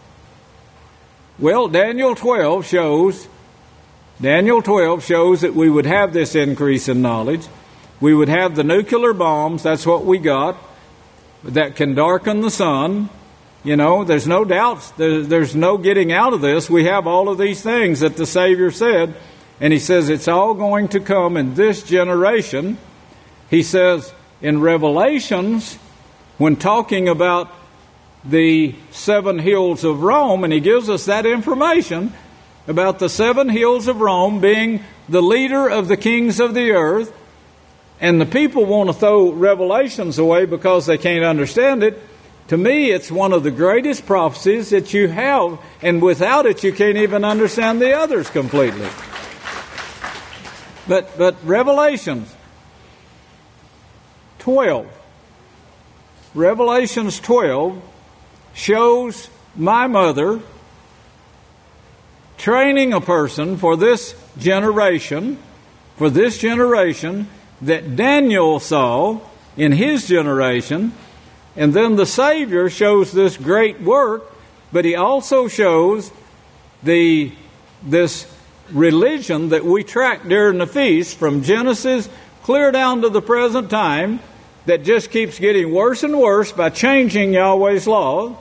Well, Daniel twelve shows, Daniel twelve shows that we would have this increase in knowledge. We would have the nuclear bombs, that's what we got, that can darken the sun. You know, there's no doubts, there's, there's no getting out of this. We have all of these things that the Savior said, and He says it's all going to come in this generation. He says in Revelations, when talking about the seven hills of Rome, and He gives us that information about the seven hills of Rome being the leader of the kings of the earth, and the people want to throw Revelations away because they can't understand it. To me, it's one of the greatest prophecies that you have, and without it, you can't even understand the others completely. But but Revelations twelve, Revelations twelve shows my mother training a person for this generation, for this generation that Daniel saw in his generation. And then the Savior shows this great work, but He also shows the this religion that we track during the feast from Genesis clear down to the present time that just keeps getting worse and worse by changing Yahweh's law.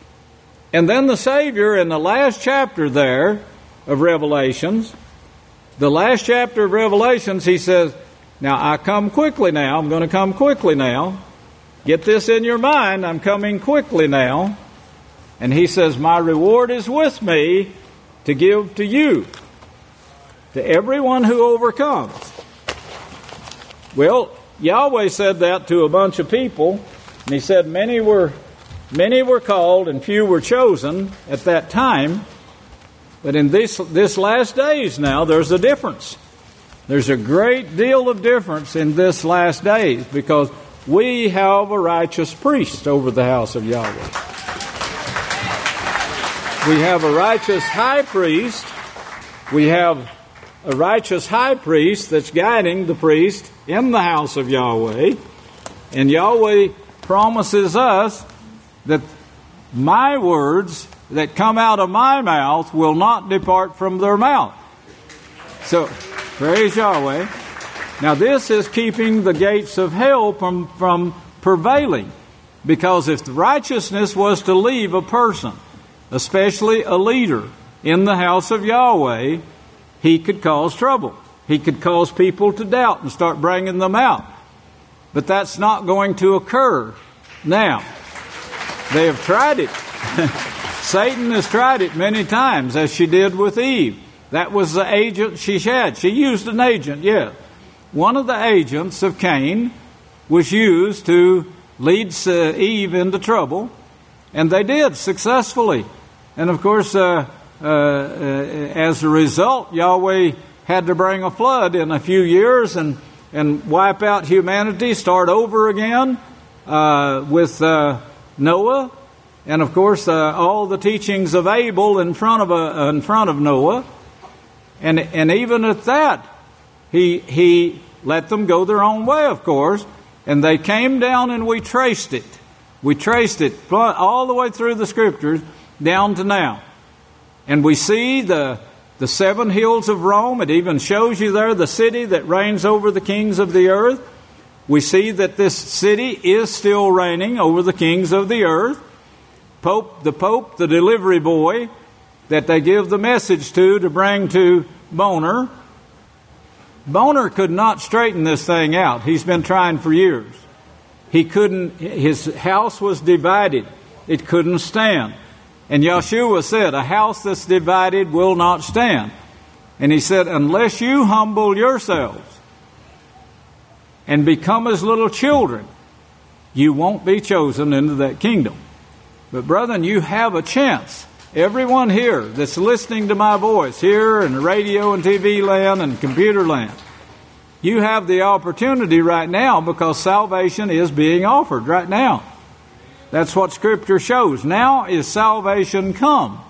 And then the Savior in the last chapter there of Revelations the last chapter of Revelations, he says, now I come quickly now. I'm going to come quickly now. Get this in your mind. I'm coming quickly now. And he says, my reward is with me to give to you, to everyone who overcomes. Well, Yahweh said that to a bunch of people, and he said many were many were called and few were chosen at that time. But in this this last days now, there's a difference. There's a great deal of difference in this last days, because we have a righteous priest over the house of Yahweh. We have a righteous high priest. We have a righteous high priest that's guiding the priest in the house of Yahweh. And Yahweh promises us that my words that come out of my mouth will not depart from their mouth. So, praise Yahweh. Now this is keeping the gates of hell from, from prevailing. Because if the righteousness was to leave a person, especially a leader in the house of Yahweh, he could cause trouble. He could cause people to doubt and start bringing them out. But that's not going to occur now. They have tried it. Satan has tried it many times, as she did with Eve. That was the agent she had. She used an agent, yes. One of the agents of Cain was used to lead Eve into trouble, and they did successfully. And of course, uh, uh, uh, as a result, Yahweh had to bring a flood in a few years and, and wipe out humanity, start over again uh, with uh, Noah. And of course, uh, all the teachings of Abel in front of uh, in front of Noah. And and even at that, he he let them go their own way, of course. And they came down, and we traced it. We traced it all the way through the Scriptures down to now. And we see the the seven hills of Rome. It even shows you there the city that reigns over the kings of the earth. We see that this city is still reigning over the kings of the earth. Pope, the Pope, the delivery boy that they give the message to to bring to Boner. Boner could not straighten this thing out. He's been trying for years. He couldn't, his house was divided. It couldn't stand. And Yeshua said, a house that's divided will not stand. And he said, unless you humble yourselves and become as little children, you won't be chosen into that kingdom. But brethren, you have a chance. Everyone here that's listening to my voice, here in radio and T V land and computer land, you have the opportunity right now, because salvation is being offered right now. That's what Scripture shows. Now is salvation come.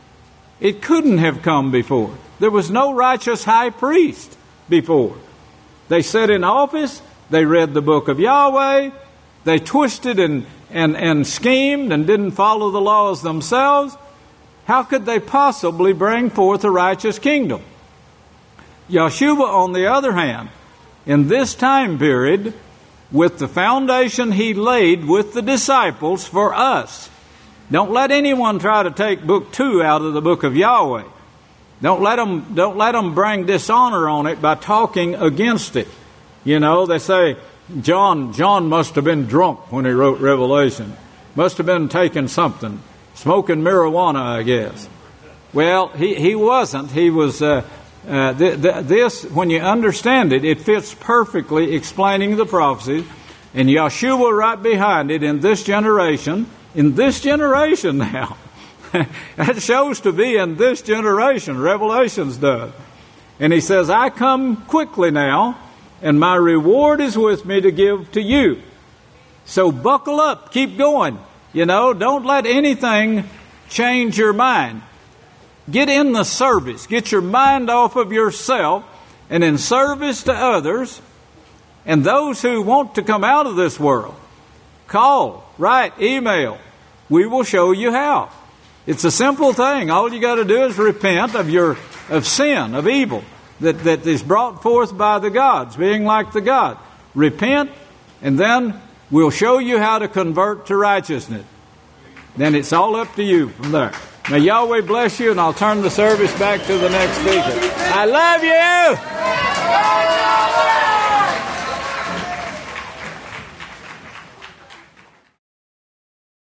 It couldn't have come before. There was no righteous high priest before. They sat in office. They read the book of Yahweh. They twisted and, and, and schemed and didn't follow the laws themselves. How could they possibly bring forth a righteous kingdom? Yeshua, on the other hand, in this time period, with the foundation he laid with the disciples for us. Don't let anyone try to take book two out of the book of Yahweh. Don't let them, don't let them bring dishonor on it by talking against it. You know, they say, John, John must have been drunk when he wrote Revelation. Must have been taking something. Smoking marijuana, I guess. Well, he, he wasn't. He was... Uh, Uh, th- th- this, when you understand it, it fits perfectly explaining the prophecies. And Yeshua right behind it in this generation. In this generation now. It shows to be in this generation. Revelations does. And he says, I come quickly now, and my reward is with me to give to you. So buckle up. Keep going. You know, don't let anything change your mind. Get in the service. Get your mind off of yourself and in service to others and those who want to come out of this world. Call, write, email. We will show you how. It's a simple thing. All you got to do is repent of your of sin, of evil that, that is brought forth by the gods, being like the God. Repent, and then we'll show you how to convert to righteousness. Then it's all up to you from there. May Yahweh bless you, and I'll turn the service back to the next speaker. I love you!